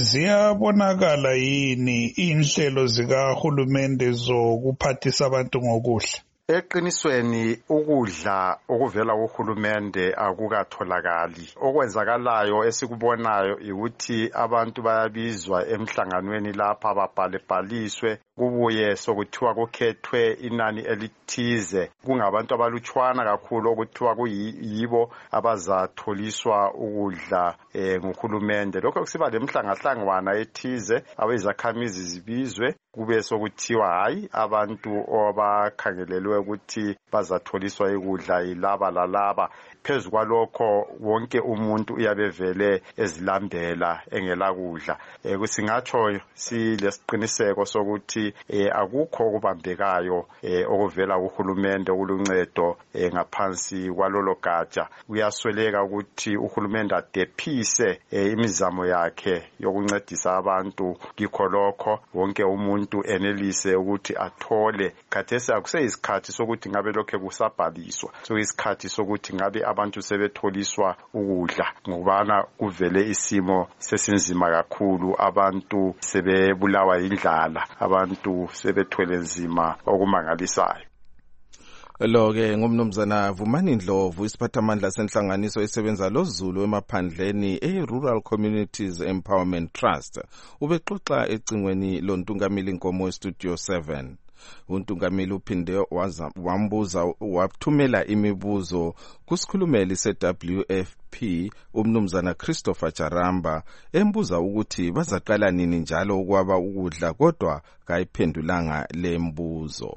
Ziyabonakala yini inhlelo zikahulumende zokuphathisa abantu ngokudla? Eqinisweni ukudla okuvela kuhulumende akukatholakali. Okwenzakalayo esikubonayo ukuthi abantu bayabizwa emhlanganweni lapha babhalebhaliswe kubuye sokuthiwa kukhethwe inani elithize kungabantu abalutshwana kakhulu okuthiwa kuyibo abazatholiswa ukudla nguhulumende. Lokho kusiba lemhlangahlangwana ethize abezakhamizi zibizwe kube sokuthiwa hayi abantu abakhangelelwe ukuthi bazatholiswa ukudla yilaba lalaba. Phezu kwalokho wonke umuntu uyabevele ezilambela engela kudla. Kusingatsho silesiqiniseko sokuthi akukho okubambekayo okuvela kuhulumende okuluncedo ngaphansi kwalolo gatsha. Uyasweleka ukuthi uhulumende adephise imizamo yakhe yokuncedisa abantu kikho lokho wonke umuntu enelise ukuthi athole. Khathesi akuseyisikhathi sokuthi ngabe lokho kusabhaliswa, soyisikhathi sokuthi ngabe abantu sebetholiswa ukudla ngokubana kuvele isimo sesinzima kakhulu. Abantu sebebulawa indlala, abantu sebethwele nzima okumangalisayo. Lo-ke ngumnumzana Vumani Ndlovu, isiphathamandla senhlanganiso esebenza loZulu emaphandleni e-Rural Communities Empowerment Trust. Ubexoxa ecingweni lontungamili Nkomo Studio 7. Untungamili uphinde wambuza wathumela imibuzo kusikhulumeli se-WFP umnumzana Christopher Charamba embuza ukuthi bazaqala nini njalo ukwaba ukudla, kodwa kayiphendulanga le mbuzo.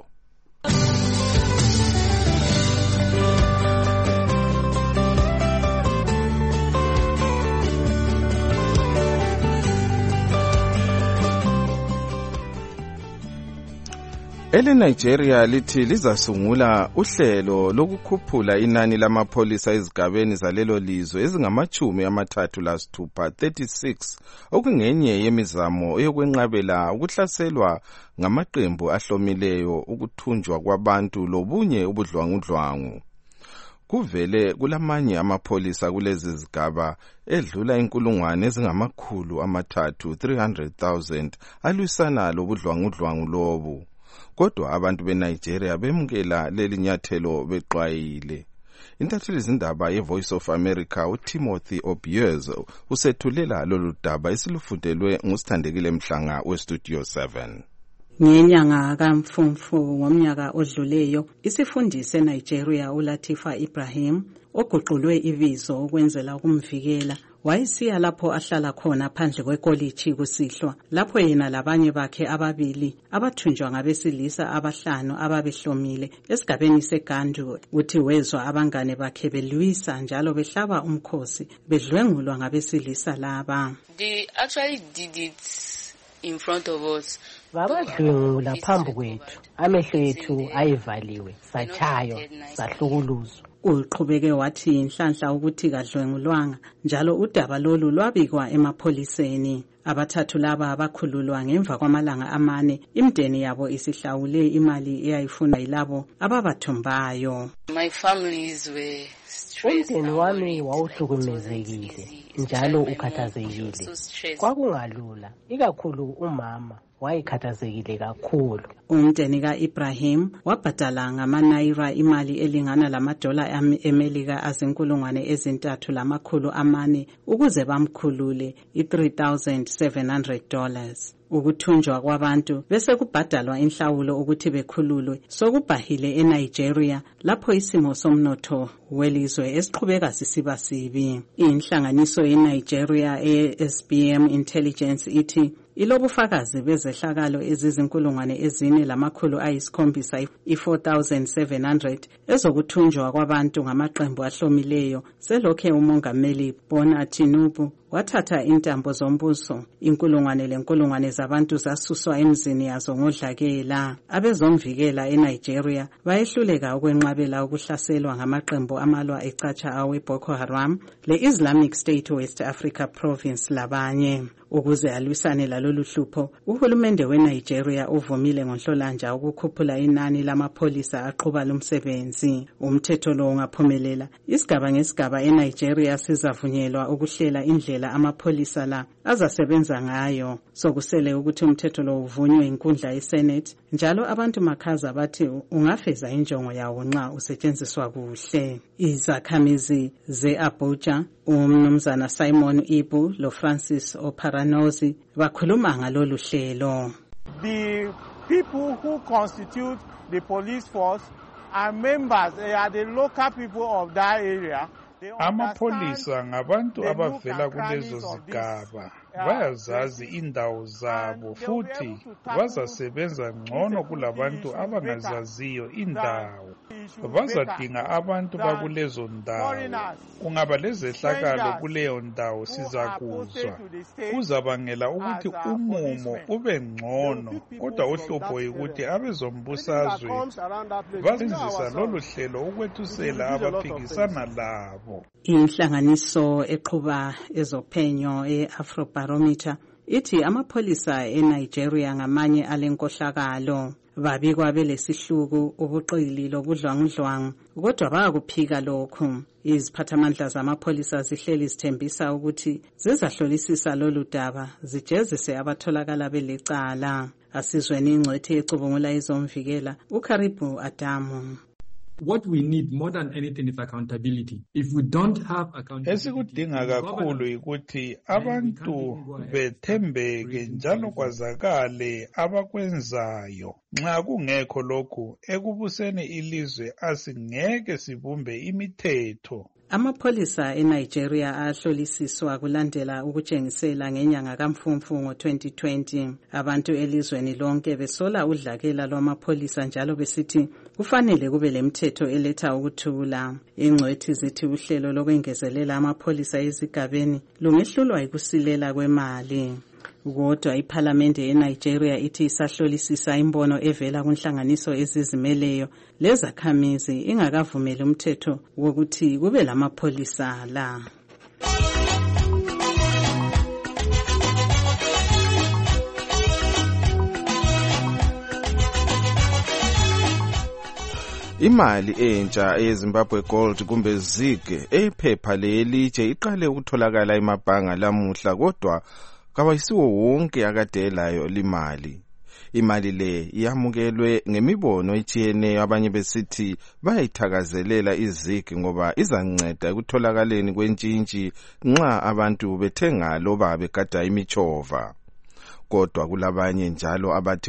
Nigeria lithi lizasungula uhlelo lokukhuphula inani lamapholisa ezigabeni zalelo lizwe ezingama-36 36 okungenye yemizamo yokwenqabela ukuhlaselwa ngamaqembu ahlomileyo, ukuthunjwa kwabantu lobunye ubudlwangudlwangu. Kuvele kulamanye amapholisa kulezi zigaba edlula 300,000 alwisana lobudlwangudlwangu lobu. Kodwa abantu beNigeria bemukela leli nyathelo bexwayile. Intatheli zindaba yeVoice of America uTimothy Obiez usethulela lolu daba esilufundelwe ngusithandekile Mhlanga weStudio 7. Ngenyanga kaMfumfu ngomnyaka odluleyo, isifundisi eNigeria uLatifa Ibrahim oguqulwe ibizo ukwenzela ukumvikela wayesiya lapho ahlala khona phandle kwekoliji kusihlwa, lapho yena labanye bakhe ababili abathunjwa ngabesilisa abahlanu ababehlomile esigabeni seGandu. Uthi wezwa abangane bakhe belwisa njalo behlaba umkhosi bedlwengulwa ngabesilisa laba. They actually did it in front of us. Babadlwengula phambi kwethu, amehlo ethu ayivaliwe, satshaywa, sahlukuluzwa. Uqhubeke wathi inhlanhla ukuthi kadlwengulwanga, njalo udaba lolu lwabikwa emapholiseni. Abathathu laba abakhululwa ngemva kwamalanga 4, imndeni yabo isihlawule imali eyayifuna yilabo ababathumbayo. My families were stressed. Umndeni wami wawuhlukumezekile njalo ukhathazekile. Kwakungalula, ikakhulu umama wayekhathazekile kakhulu. Umndeni kaIbrahim wabhadala ngama-naira imali elingana lamadola eMelika $3,400 ukuze bamkhulule $3,700. Ukuthunjwa kwabantu bese kubhadalwa inhlawulo ukuthi bekhululwe sokubhahile eNigeria lapho isimo somnotho welizwe esiqhubeka sisiba sibi. Inhlanganiso yeNigeria SBM Intelligence ithi ilobufakazi bezehlakalo ezizinkulungwane 4,700 ezokuthunjwa kwabantu ngamaqembu ahlomileyo selokhe umongameli Bola Tinubu wathatha intambo zombuso. Inkulungwane zabantu zasuswa emzini yazo ngodlakela. Abezomvikela eNigeria bayehluleka ukwenqabela ukuhlaselwa ngamaqembu amalwa ecatsha awe Boko Haram, le-Islamic State West Africa Province labanye. Ukuze alwisane lalolu hlupho, uhulumende weNigeria uvumile ngoNhlolanja ukukhuphula inani lamapholisa aqhuba lumsebenzi. Umthetho lo ungaphumelela, isigaba ngesigaba eNigeria sizavunyelwa ukuhlela indlela indlela amapholisa la azasebenza ngayo. Sokusele ukuthi umthetho lo uvunywe inkundla yeSenate, njalo abantu makhaza bathi ungafeza injongo yawo nxa usetshenziswa kuhle. Izakhamizi ze-Abuja, umnumzana Simon Ibu lo Francis Oparanozi bakhuluma ngalolu hlelo. The people who constitute the police force are members, they are the local people of that area. Amapholisa ngabantu abavela kulezo zigaba, bayazazi indawo zabo futhi bazasebenza ngcono kulabantu abangazaziyo indawo. Bazadinga abantu bakulezo ndawo. Ungaba lezehlakalo kuleyo ndawo sizakuzwa. Kuzabangela ukuthi umumo ube ngcono, kodwa uhlupho ukuthi abezombusazwe basebenzisa lolu hlelo ukwethusela abaphikisana labo. Inhlanganiso eqhuba ezophenyo e-Afrobarometer ithi amapholisa eNigeria ngamanye alenkohlakalo. Babikwa belesihluku, ubuqili lobudlwangudlwangu, kodwa bayakuphika lokhu. Iziphathamandla zamapholisa zihleli zithembisa ukuthi zizahlolisisa lolu daba zijezise abatholakala belecala. Asizweni ingcwethi ecubungula izomvikela uKharibu Adamu. What we need more than anything is accountability. If we don't have accountability, esikudinga kakhulu ukuthi abantu bethembeke njalo kwazakale abakwenzayo. Nxa kungekho lokhu, ekubuseni ilizwe asingeke sibumbe imithetho. Amapholisa eNigeria ahlolisiswa kulandela ukutshengisela ngenyanga kaMfumfu ngo-2020. Abantu elizweni lonke besola udlakela lwamapholisa njalo besithi kufanele kube lemthetho eletha ukuthula. Ingcwethi zithi uhlelo lokwengezelela amapholisa ezigabeni lungehlulwa yikusilela kwemali. Kodwa iPhalamende eNigeria ithi isahlolisisa imbono evela kunhlanganiso ezizimeleyo lezakhamizi ingakavumeli umthetho wokuthi kube lamapholisa la. Imali entsha eZimbabwe Gold kumbe ZIG ephepha lelitshe iqale ukutholakala emabhanga lamuhla, kodwa kawayisiwo wonke akadelayo limali. Imali le yamukelwe ngemibono etshiyeneyo, abanye besithi bayithakazelela izigi ngoba izanceda ekutholakaleni kwentshintshi nxa abantu bethenga loba begada imichova. Kodwa kulabanye njalo abathi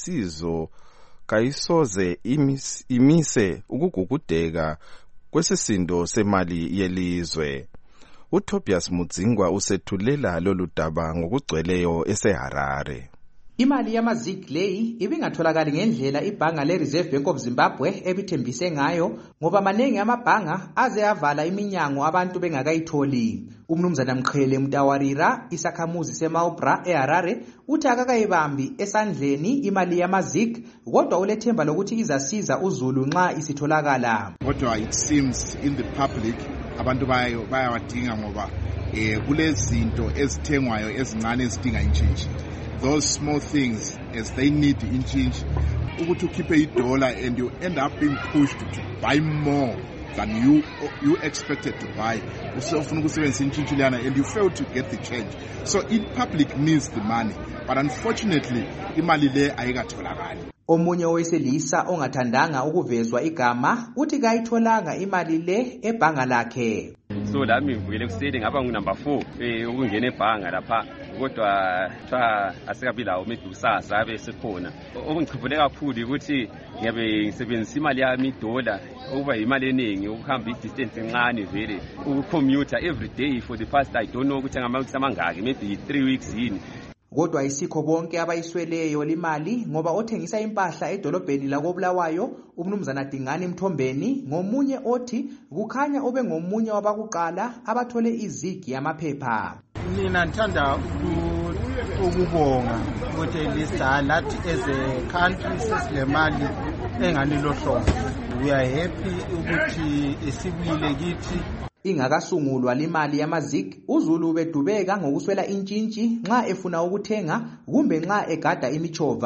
kayisoze imise ukugugudeka kwesisindo semali yelizwe. uTobias Mudzingwa usethulela lolu daba ngokugcweleyo eseHarare. Imali yamazig leyi ibingatholakali ngendlela ibhanga le-Reserve Bank of Zimbabwe ebithembise ngayo ngoba maningi amabhanga aze avala iminyango abantu bengakayitholi. Umnumzana Mqhele Mtawarira, isakhamuzi seMaubra eHarare, uthi akakayibambi esandleni imali yamazig, kodwa ulethemba lokuthi izasiza uZulu nxa isitholakala. Kodwa it seems in the public abantu bayawadinga ngoba kulezinto ezithengwayo ezincane ezidinga intshintshi. Those small things, as they need in change, ukuthi ukhiphe $1 and you end up being pushed to buy more than you expected to buy. Usofuna ukusebenzisa intshintshi lana and you fail to get the change. So in public needs the money, but unfortunately imali le ayikatholakali. Omunye oweselisa ongathandanga ukuvezwa igama uthi kayitholanga imali le ebhanga lakhe. So lami ngivukele kuseni ngaba ngunumber 4 ukungena ebhanga lapha, kodwa asikabilawo medusasa abe sekhona. Okungichifule kakhulu ukuthi ngiyabe ngisebenzisa imali yami $1 ukuba imali eningi ukuhamba i-distance encane vele ukucommute every day for the past I don't know ukuthi ngamawiki amangaki, maybe 3 weeks yini. Kodwa isikho bonke abayisweleyo limali ngoba othengisa impahla edolobheni lakoBulawayo umnumzana Dingani Mthombeni ngomunye othi kukhanya obe ngomunye wabakuqala abathole izigi yamaphepha. Mina ngithanda ukubonga ukuthi lisalat as a country sesilemali engani lohlobo. We are happy ukuthi isibuyile kithi. Ingakasungulwa limali yamazig, uZulu bedubeka ngokuswela intshintshi nxa efuna ukuthenga kumbe nxa egada imichova.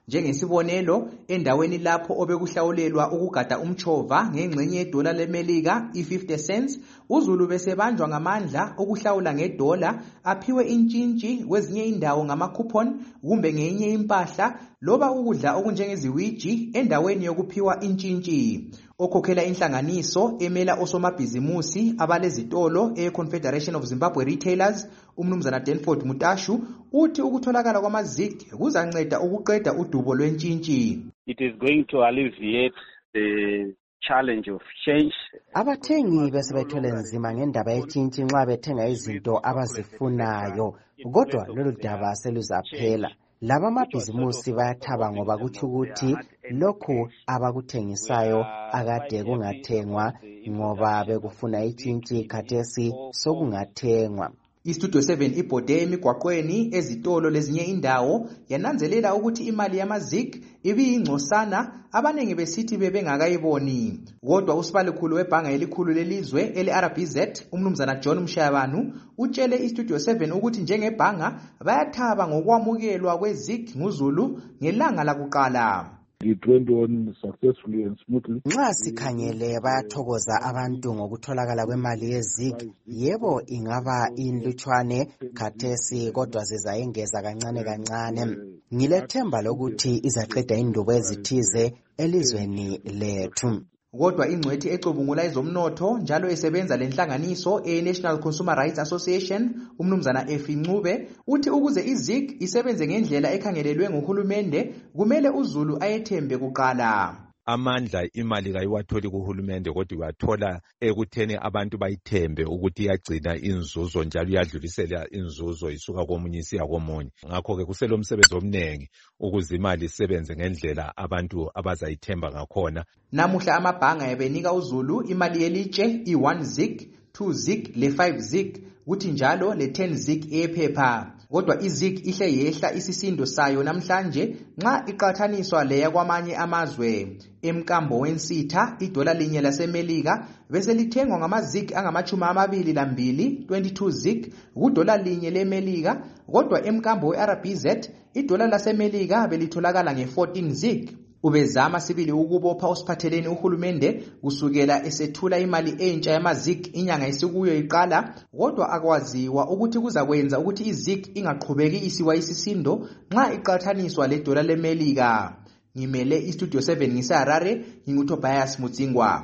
Njengesibonelo, endaweni lapho obekuhlawulelwa ukugada umchova ngengxenye yedola leMelika i-50 cents, uZulu besebanjwa ngamandla ukuhlawula ngedola aphiwe intshintshi kwezinye indawo ngama-coupon kumbe ngenye impahla loba ukudla okunjengeziwiji endaweni yokuphiwa intshintshi. Okhokhela inhlanganiso emela osomabhizimusi abalezitolo e-Confederation of Zimbabwe Retailers, umnumzana Danford Mutashu, uthi ukutholakala kwama-ZIG kuzanceda ukuqeda udubo lwentshintshi. It is going to alleviate the challenge of change. Abathengi besebethwele nzima ngendaba yetshintshi nxa bethenga izinto abazifunayo, kodwa lolu daba seluzaphela. Laba amabhizimusi bayathaba ngoba kutsho ukuthi lokhu abakuthengisayo akade kungathengwa ngoba bekufuna itshintshi khathesi sokungathengwa. Istudio 7 ibhode emigwaqweni ezitolo lezinye indawo yananzelela ukuthi imali yama-ZIG ibiyingcosana, abanengi besithi bebengakayiboni. Kodwa usibalikhulu webhanga elikhulu lelizwe ele-RBZ, umnumzana John Mshayabanu, utshele istudio 7 ukuthi njengebhanga bayathaba ngokwamukelwa kwe-ZIG nguZulu ngelanga lakuqala. It went on successfully and smoothly. Nxa sikhangele bayathokoza abantu ngokutholakala kwemali ye-ZIG. Yebo ingaba inlutshwane khathesi kodwa zizayengeza kancane kancane. Ngilethemba lokuthi izaqeda indubo ezithize elizweni lethu. Kodwa ingcwethi ecubungula ezomnotho njalo esebenza lenhlanganiso e-National Consumer Rights Association, umnumzana Efi Ncube, uthi ukuze iZIG isebenze ngendlela ekhangelelwe nguhulumende kumele uZulu ayethembe kuqala. Amandla imali kayiwatholi kuhulumende kodwa iwathola ekutheni abantu bayithembe ukuthi iyagcina inzuzo njalo iyadlulisela inzuzo isuka komunye isiya komunye. Ngakho-ke kuselomsebenzi omningi ukuze imali isebenze ngendlela abantu abazayithemba ngakhona. Namuhla amabhanga yabenika uZulu imali yelitshe i-1 ZIG, 2 ZIG le-5 ZIG, kuthi njalo le-10 ZIG eyephepha. Kodwa iZIG ihle yehla isisindo sayo namhlanje nxa iqathaniswa leya kwamanye amazwe. Emkambo wensitha idola linye laseMelika bese lithengwa ngama-ZIG angama-22, 22 ZIG, kudola linye leMelika, kodwa emkambo we-RBZ idola laseMelika belitholakala nge-14 ZIG. Ubezama sibili ukubopha osiphatheleni uhulumende kusukela esethula imali entsha yama-ZIG inyanga isikuyo iqala, kodwa akwaziwa ukuthi kuzakwenza ukuthi iZIG ingaqhubeki isiwa isisindo nxa iqathaniswa ledola leMelika. Ngimele istudio 7 ngiseHarare, nginguTobias Mutsingwa.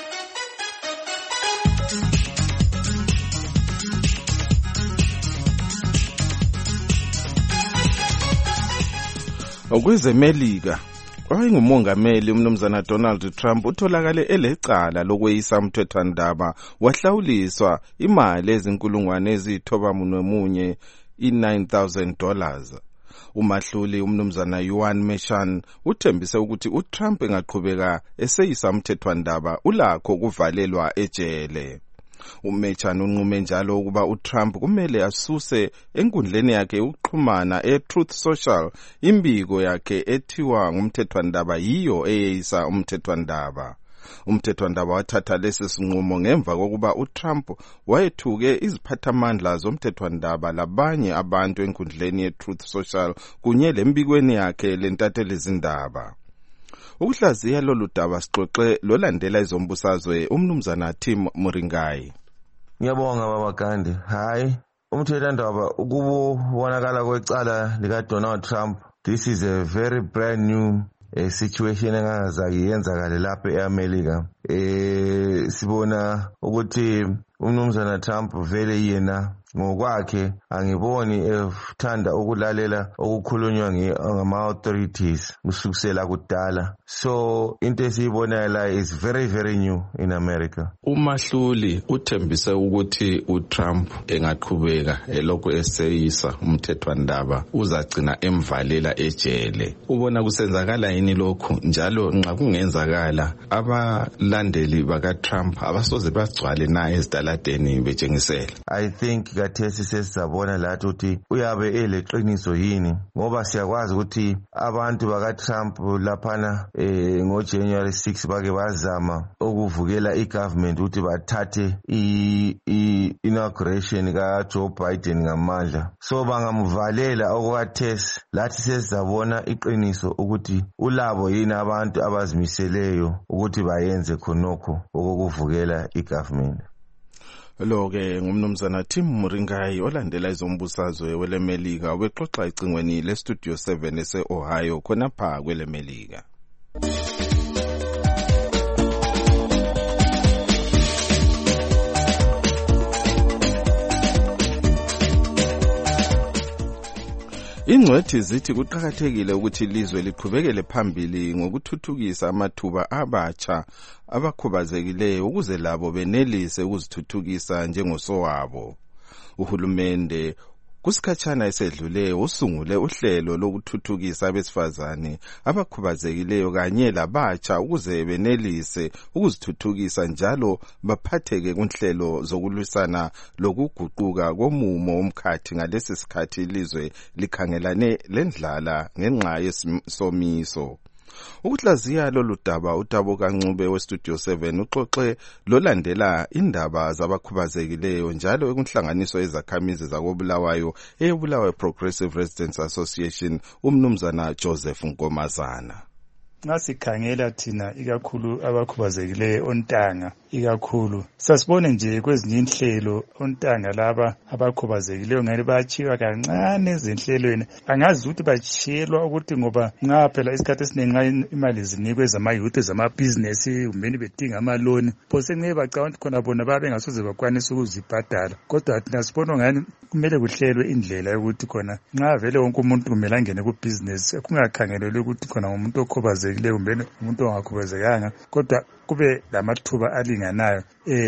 Okwezemelika, owayengumongameli umnumzana Donald Trump utholakale elecala lokweyisa umthethwandaba wahlawuliswa imali ezinkulungwane eziyithobamunwemunye $9,000. Umahluli umnumzana Yuan Meshan uthembise ukuthi uTrump engaqhubeka eseyisa umthethwandaba ulakho kuvalelwa ejele. Umechan unqume njalo ukuba uTrump kumele asuse enkundleni yakhe yokuxhumana eTruth Social imbiko yakhe ethiwa ngumthethwandaba yiyo eyeyisa umthethwandaba. Umthethwandaba wathatha lesi sinqumo ngemva kokuba uTrump wayethuke iziphathamandla zomthethwandaba labanye abantu enkundleni yeTruth Social kunye lembikweni yakhe lentathelizindaba. Ukuhlaziya lolu daba sixoxe lolandela izombusazwe umnumzana Tim Muringai. Ngiyabonga baba Gandhi. Hayi, umthethwandaba ukubonakala kwecala lika Donald Trump. This is a very brand new situation engazakuyenzakala lapha eAmerica. Sibona ukuthi umnumzana Trump vele yena ngokwakhe angiboni ethanda ukulalela okukhulunywa ngama-authorities kusukela kudala. So into esiyibona la is very very new in America. Umahluli uthembise ukuthi uTrump engaqhubeka elokhu eseyisa umthethwandaba uzagcina emvalela ejele. Ubona kusenzakala yini lokhu, njalo nxa kungenzakala abalandeli baka Trump abasoze bagcwale na ezitaladeni betshengisela? I think kathesi sesizabona lathi ukuthi uyabe eleqiniso yini, ngoba siyakwazi ukuthi abantu baka-Trump laphana ngo-January 6 bake bazama ukuvukela i-government ukuthi bathathe i-inauguration ka-Joe Biden ngamandla. So bangamvalela okwathesi, lathi sesizabona iqiniso ukuthi ulabo yini abantu abazimiseleyo ukuthi bayenze khonokho okuvukela i-government. Lo-ke ngumnumzana Tim Muringai olandela izombusazwe welemelika wexoxa icingweni lestudio 7 ese-Ohio khonapha kwelemelika. Ingcwethi zithi kuqakathekile ukuthi ilizwe liqhubekele phambili ngokuthuthukisa amathuba abatsha abakhubazekileyo ukuze labo benelise ukuzithuthukisa njengosowabo. Uhulumende kusikhatshana esedluleyo usungule uhlelo lokuthuthukisa abesifazane abakhubazekileyo kanye labatsha ukuze benelise ukuzithuthukisa njalo baphatheke kunhlelo zokulwisana lokuguquka komumo womkhathi ngalesi sikhathi ilizwe likhangelane lendlala ngenxa yesomiso. Ukuhlaziya lolu daba uTabo Kancube westudio 7 uxoxe lolandela indaba zabakhubazekileyo njalo ekunhlanganiso ezakhamizi zakobulawayo eBulawayo Progressive Residents Association umnumzana Joseph Nkomazana. Ngasikhangela thina ikakhulu abakhubazekileyo ontanga ikakhulu sasibone nje kwezinye inhlelo ontanga laba abakhubazekileyo ngani bayachiwa kancane ezinhlelweni, angazi ukuthi bachiyelwa ukuthi ngoba nxa phela isikhathi esiningi imali zinikwe zama-youth zamabhizinesi umbeni bedinga amaloni phose ngeke bacabanga ukuthi khona bona babe ngasoze bakwanisa ukuzibhadala, kodwa thina sibona ngani kumele kuhlelwe indlela yokuthi khona nxa vele wonke umuntu kumele angene kubhizinesi kungakhangelelwe ukuthi khona umuntu okhubazekileyo umbeni umuntu ongakhubazekanga, kodwa kube lamathuba alinganayo.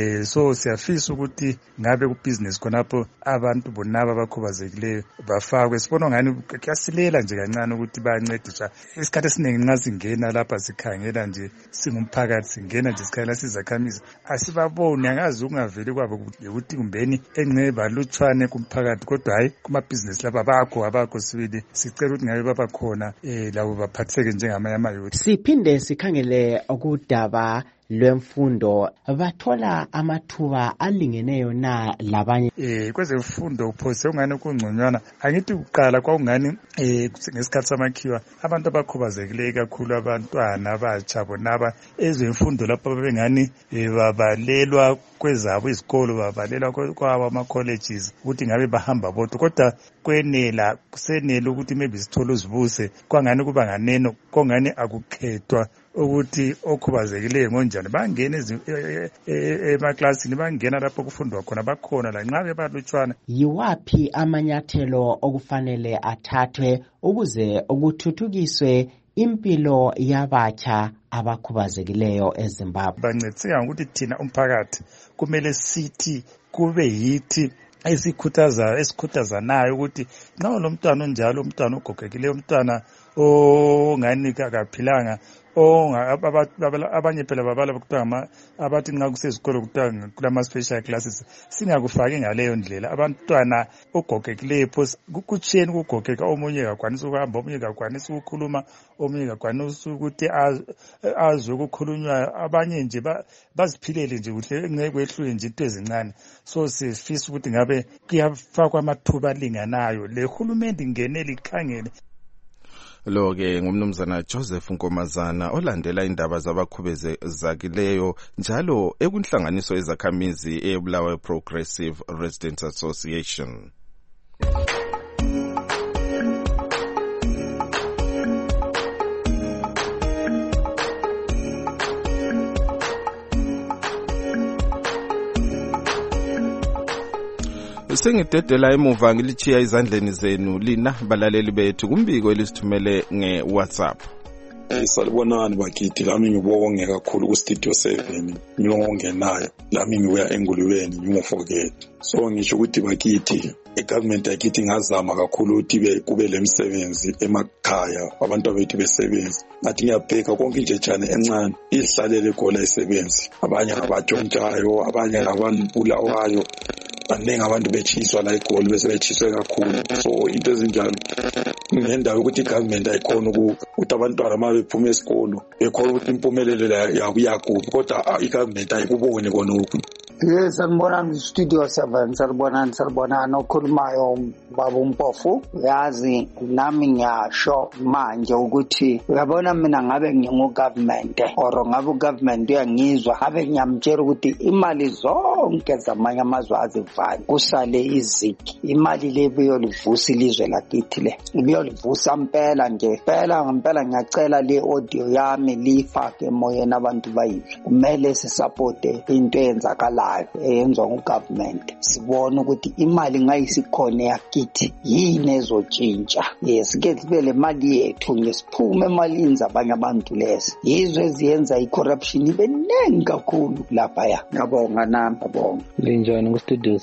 So siyafisa ukuthi ngabe kubhizinesi khonapho abantu bonaba abakhubazekileyo bafakwe. Sibona ngani kuyasilela nje kancane ukuthi bayancediswa. Isikhathi esiningi nxa singena lapha sikhangela nje singumphakathi, singena nje sikhangela sizakhamizi, asibaboni, angazi ukungaveli kwabo ukuthi kumbeni engcebe balutshwane kumphakathi, kodwa hayi kumabhizinesi lapha abakho sibili sicela ukuthi ngabe babakhona labo baphatheke njengamanye amayouth. Siphinde sikhangele ukudaba lwemfundo, bathola amathuba alingeneyo na labanye? Kwezemfundo phose ungani kungconywana, angithi kuqala kwakungani ngesikhathi samakhiwa abantu abakhubazekileyo kakhulu abantwana abatsha bonaba ezemfundo lapho bengani babalelwa kwezabo izikolo, babalelwa kwabo ama-colleges ukuthi ngabe bahamba bodwa, kodwa kwenela kusenela ukuthi maybe sithole uzibuse kwangani kuba nganeno kongani akukhethwa ukuthi okhubazekileyo ngonjani bangene emaklasini, bangena lapho kufundwa khona bakhona la nxa bebalutshwana. Yiwaphi amanyathelo okufanele athathwe ukuze ukuthuthukiswe impilo yabatsha abakhubazekileyo eZimbabwe? Bancediseka ngokuthi thina umphakathi kumele sithi kube yithi esikhuthazanayo ukuthi nxa lo mntwana onjalo, umntwana ogogekileyo, umntwana ongani akaphilanga, abanye phela babala kuthiwa abathi nxa kusezikolo kuthiwa kulama-special classes, singakufaki ngaleyo ndlela. Abantwana ogogekileyo phose kutshiyeni ukugogeka, omunye kakwanisa ukuhamba, omunye kakwanisa ukukhuluma, omunye kakwanisa ukuthi azwe ukukhulunywayo, abanye nje baziphilele nje kuhle ngeke kwehlule nje into ezincane. So sifisa ukuthi ngabe kuyafakwa amathuba alinganayo, le hulumende ingenele ikhangele. Lo-ke ngumnumzana Joseph Nkomazana olandela indaba zabakhubazekileyo njalo ekunhlanganiso ezakhamizi eBulawayo Progressive Residents Association. Sengidedela emuva ngilichiya izandleni zenu lina balaleli bethu kumbiko elisithumele nge-WhatsApp. Salibonani bakithi, lami ngibonge kakhulu ku Studio 7 ngiyongenayo, lami ngibuya engulubeni ngimufokele. So ngisho ukuthi bakithi igovernment yakithi ngazama kakhulu ukuthi kube lemisebenzi emakhaya, abantu bethu besebenzi. Ngathi ngiyabheka konke nje jane encane ihlalele gola isebenzi, abanye abatshontshayo, abanye ababulawayo, baningi abantu bechiswa la eGoli bese bechiswe kakhulu. So into ezinjalo ngendawo ukuthi igovernment ayikhona ukuthi abantwana uma bephuma esikolo bekhona ukuthi impumelelo yabo iyakubi, kodwa igovernment ayikuboni konokho. Yes, sanibonani Studio 7, sanibonani okhulumayo Baba uMpofu. Yazi nami ngiyasho manje ukuthi uyabona mina ngabe ngingu-government or ngabe u-government uyangizwa, ngabe ngiyamtshela ukuthi imali zonke zamanye amazwe azivali kusale izigi. Imali le beyolivusa ilizwe lakithi le, ibiyolivusa mpela nje. Ngempela ngiyacela le audio yami lifake emoyeni abantu bayizwe. Kumele sisupporte into eyenzakalayo eyenzwa ngugovernment, sibone ukuthi imali ngayisikhona yakithi yini ezotshintsha. Yes, ke sibe le mali yethu ngesiphume emalini zabanye abantu lezi, yizo eziyenza i-corruption ibe nengi kakhulu lapha ya. Ngiyabonga nami, ngiyabonga. Linjani ku-Studio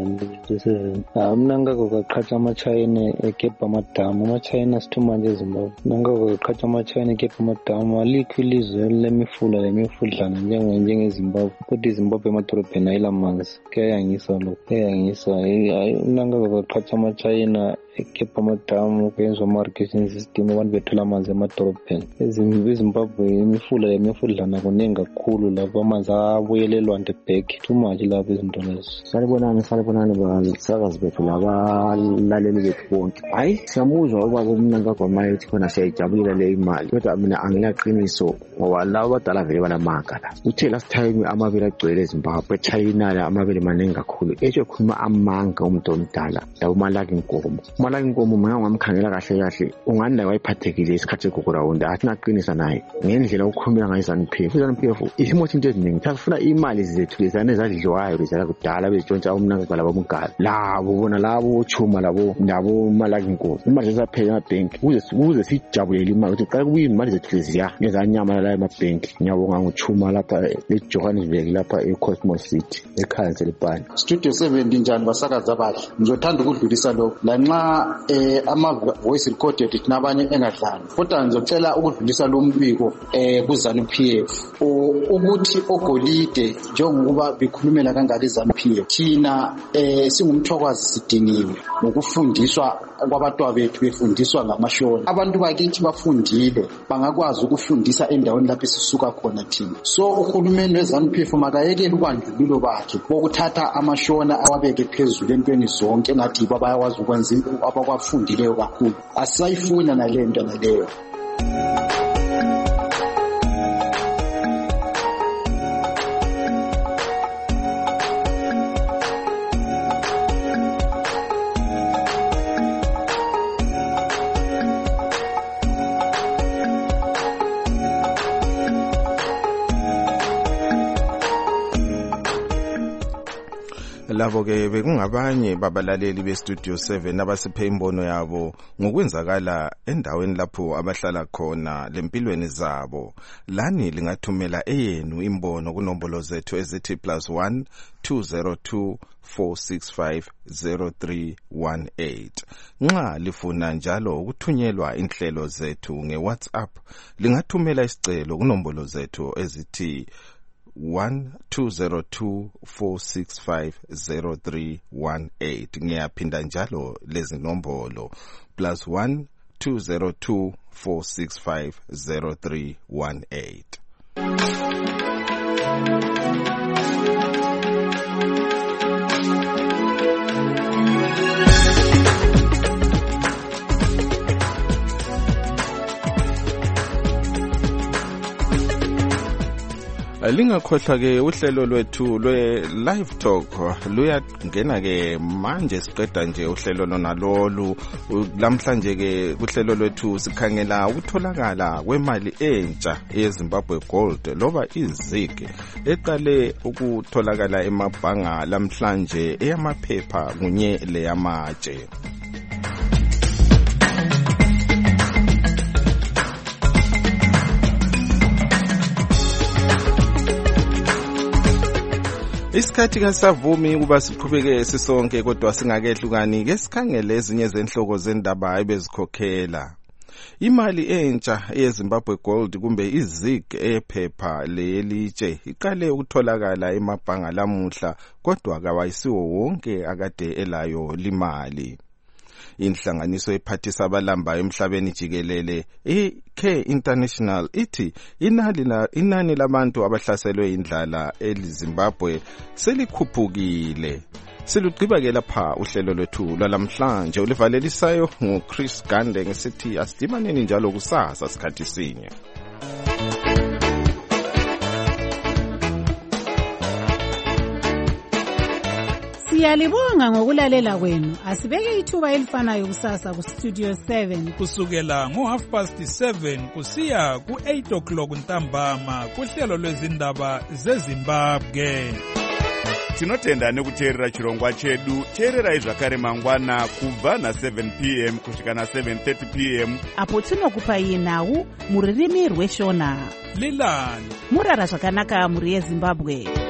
7? Mina ngako kaqhatsha ama-China eKepa Madamu. Ama-China sithu manje eZimbabwe. Mina ngako kaqhatsha ama-China eKepa Madamu. Alikho ilizwe lemifudlana njengeZimbabwe. Kodwa iZimbabwe emadolobheni ayelamanzi. Kuyayangisa lokho, kuyayangisa. Mina ngako kaqhatsha ama-China eKepa Madamu kuyenzwa ama-irrigation system, abantu bethola amanzi emadolobheni. eZimbabwe imifudlana kuningi kakhulu lapho, amanzi abuyelelwa back too much lapho izinto lezo. Salibonani basakazi bethu labalaleli bethu bonke. Hayi, siyamuzwa ubaba umnankagwa mayithi khona siyayijabulela le imali, kodwa mina angilaqiniso ngoba labo badala vele banamanga la. Uthe last time amabele agcwele eZimbabwe, China amabele maningi kakhulu. Ekhuluma amanga umuntu omdala lawo malaki inkomo. Malaki inkomo mina ngamkhangela kahle ungani la wayiphathekile isikhathi egogorawundi, athi naqinisa naye ngendlela ukukhulumela ngayo ZANU-PF. ZANU-PF isimothi into eziningi, thafuna imali zethu lezana ezadliwayo lezala kudala bezitshontsha umnankagwa labo omgala labo bona labo chuma labo ndabo malaki inkomo. Imali zesaphela emabhenki ukuze sijabulele imali ukuthi qala kubuye imali zethu leziya ngezanyama la emabhenki. Ngiyabonga ngochuma lapha eJohannesburg lapha eCosmos City ekhaya selibhani. Studio 7 njani basakazi abahle, ngizothanda ukudlulisa lokho lanxa ama voice recorded nabanye engadlali, kodwa ngizocela ukudlulisa lo mbiko kuZANU-PF ukuthi ogolide njengoba bekhulumela kangaka iZANU-PF, thina singumthwakazi sidiniwe ngokufundiswa kwabantwana bethu, befundiswa ngamashona. Abantu bakithi bafundile, bangakwazi ukufundisa endaweni lapho sisuka khona thina. So uhulumeni weZANU-PF makayekele ubandlululo bakhe bokuthatha amashona awabeke phezulu entweni zonke ngathi bayakwazi ukwenza abakwafundileyo kakhulu. Asayifuna nalento naleyo. Labo ke bekungabanye babalaleli beStudio 7 abasiphe imbono yabo ngokwenzakala endaweni lapho abahlala khona lempilweni zabo. Lani lingathumela eyenu imbono kunombolo zethu ezithi +1 202 465 0318. Nxa lifuna njalo ukuthunyelwa inhlelo zethu ngeWhatsApp, lingathumela isicelo kunombolo zethu ezithi 1-202-465-0318. Ngiyaphinda njalo lezi nombolo +1 202 465 0318. Lingakhohlwa ke uhlelo lwethu lwe-Live Talk luyangena ke manje, siqeda nje uhlelo lona lolu. Lamhlanje ke uhlelo lwethu sikhangela ukutholakala kwemali entsha yeZimbabwe Gold loba izigi eqale ukutholakala emabhanga lamhlanje eyamaphepha kunye leyamatshe. Isikhathi kasavumi kuba siqhubeke sisonke, kodwa singakehlukani ke sikhangele ezinye zenhloko zendaba ebezikhokhela. Imali entsha yeZimbabwe Gold kumbe iZIG ephepha lelitshe iqale ukutholakala emabhanga lamuhla, kodwa kawayisiwo wonke akade elayo limali. Inhlanganiso ephathisa abalamba emhlabeni jikelele iCare International ithi inani labantu abahlaselwe indlala eZimbabwe selikhuphukile. Silugqiba ke lapha uhlelo lwethu lwalamhlanje olivalelisayo nguChris Gande ngesithi asidibaneni njalo kusasa sikhathi sinye. Siyalibonga ngokulalela kwenu. Asibeke ithuba elifanayo kusasa ku Studio 7 kusukela ngo7:30 kusiya ku8:00 ntambama kuhlelo lwezindaba zeZimbabwe. Tinotenda nekuteerera chirongwa chedu. Teererai zvakare mangwana kubva na7 p.m. kusvika na7:30 p.m. apo tinokupai nhau muririmi rweshona. Lilani murara zvakanaka muri yeZimbabwe.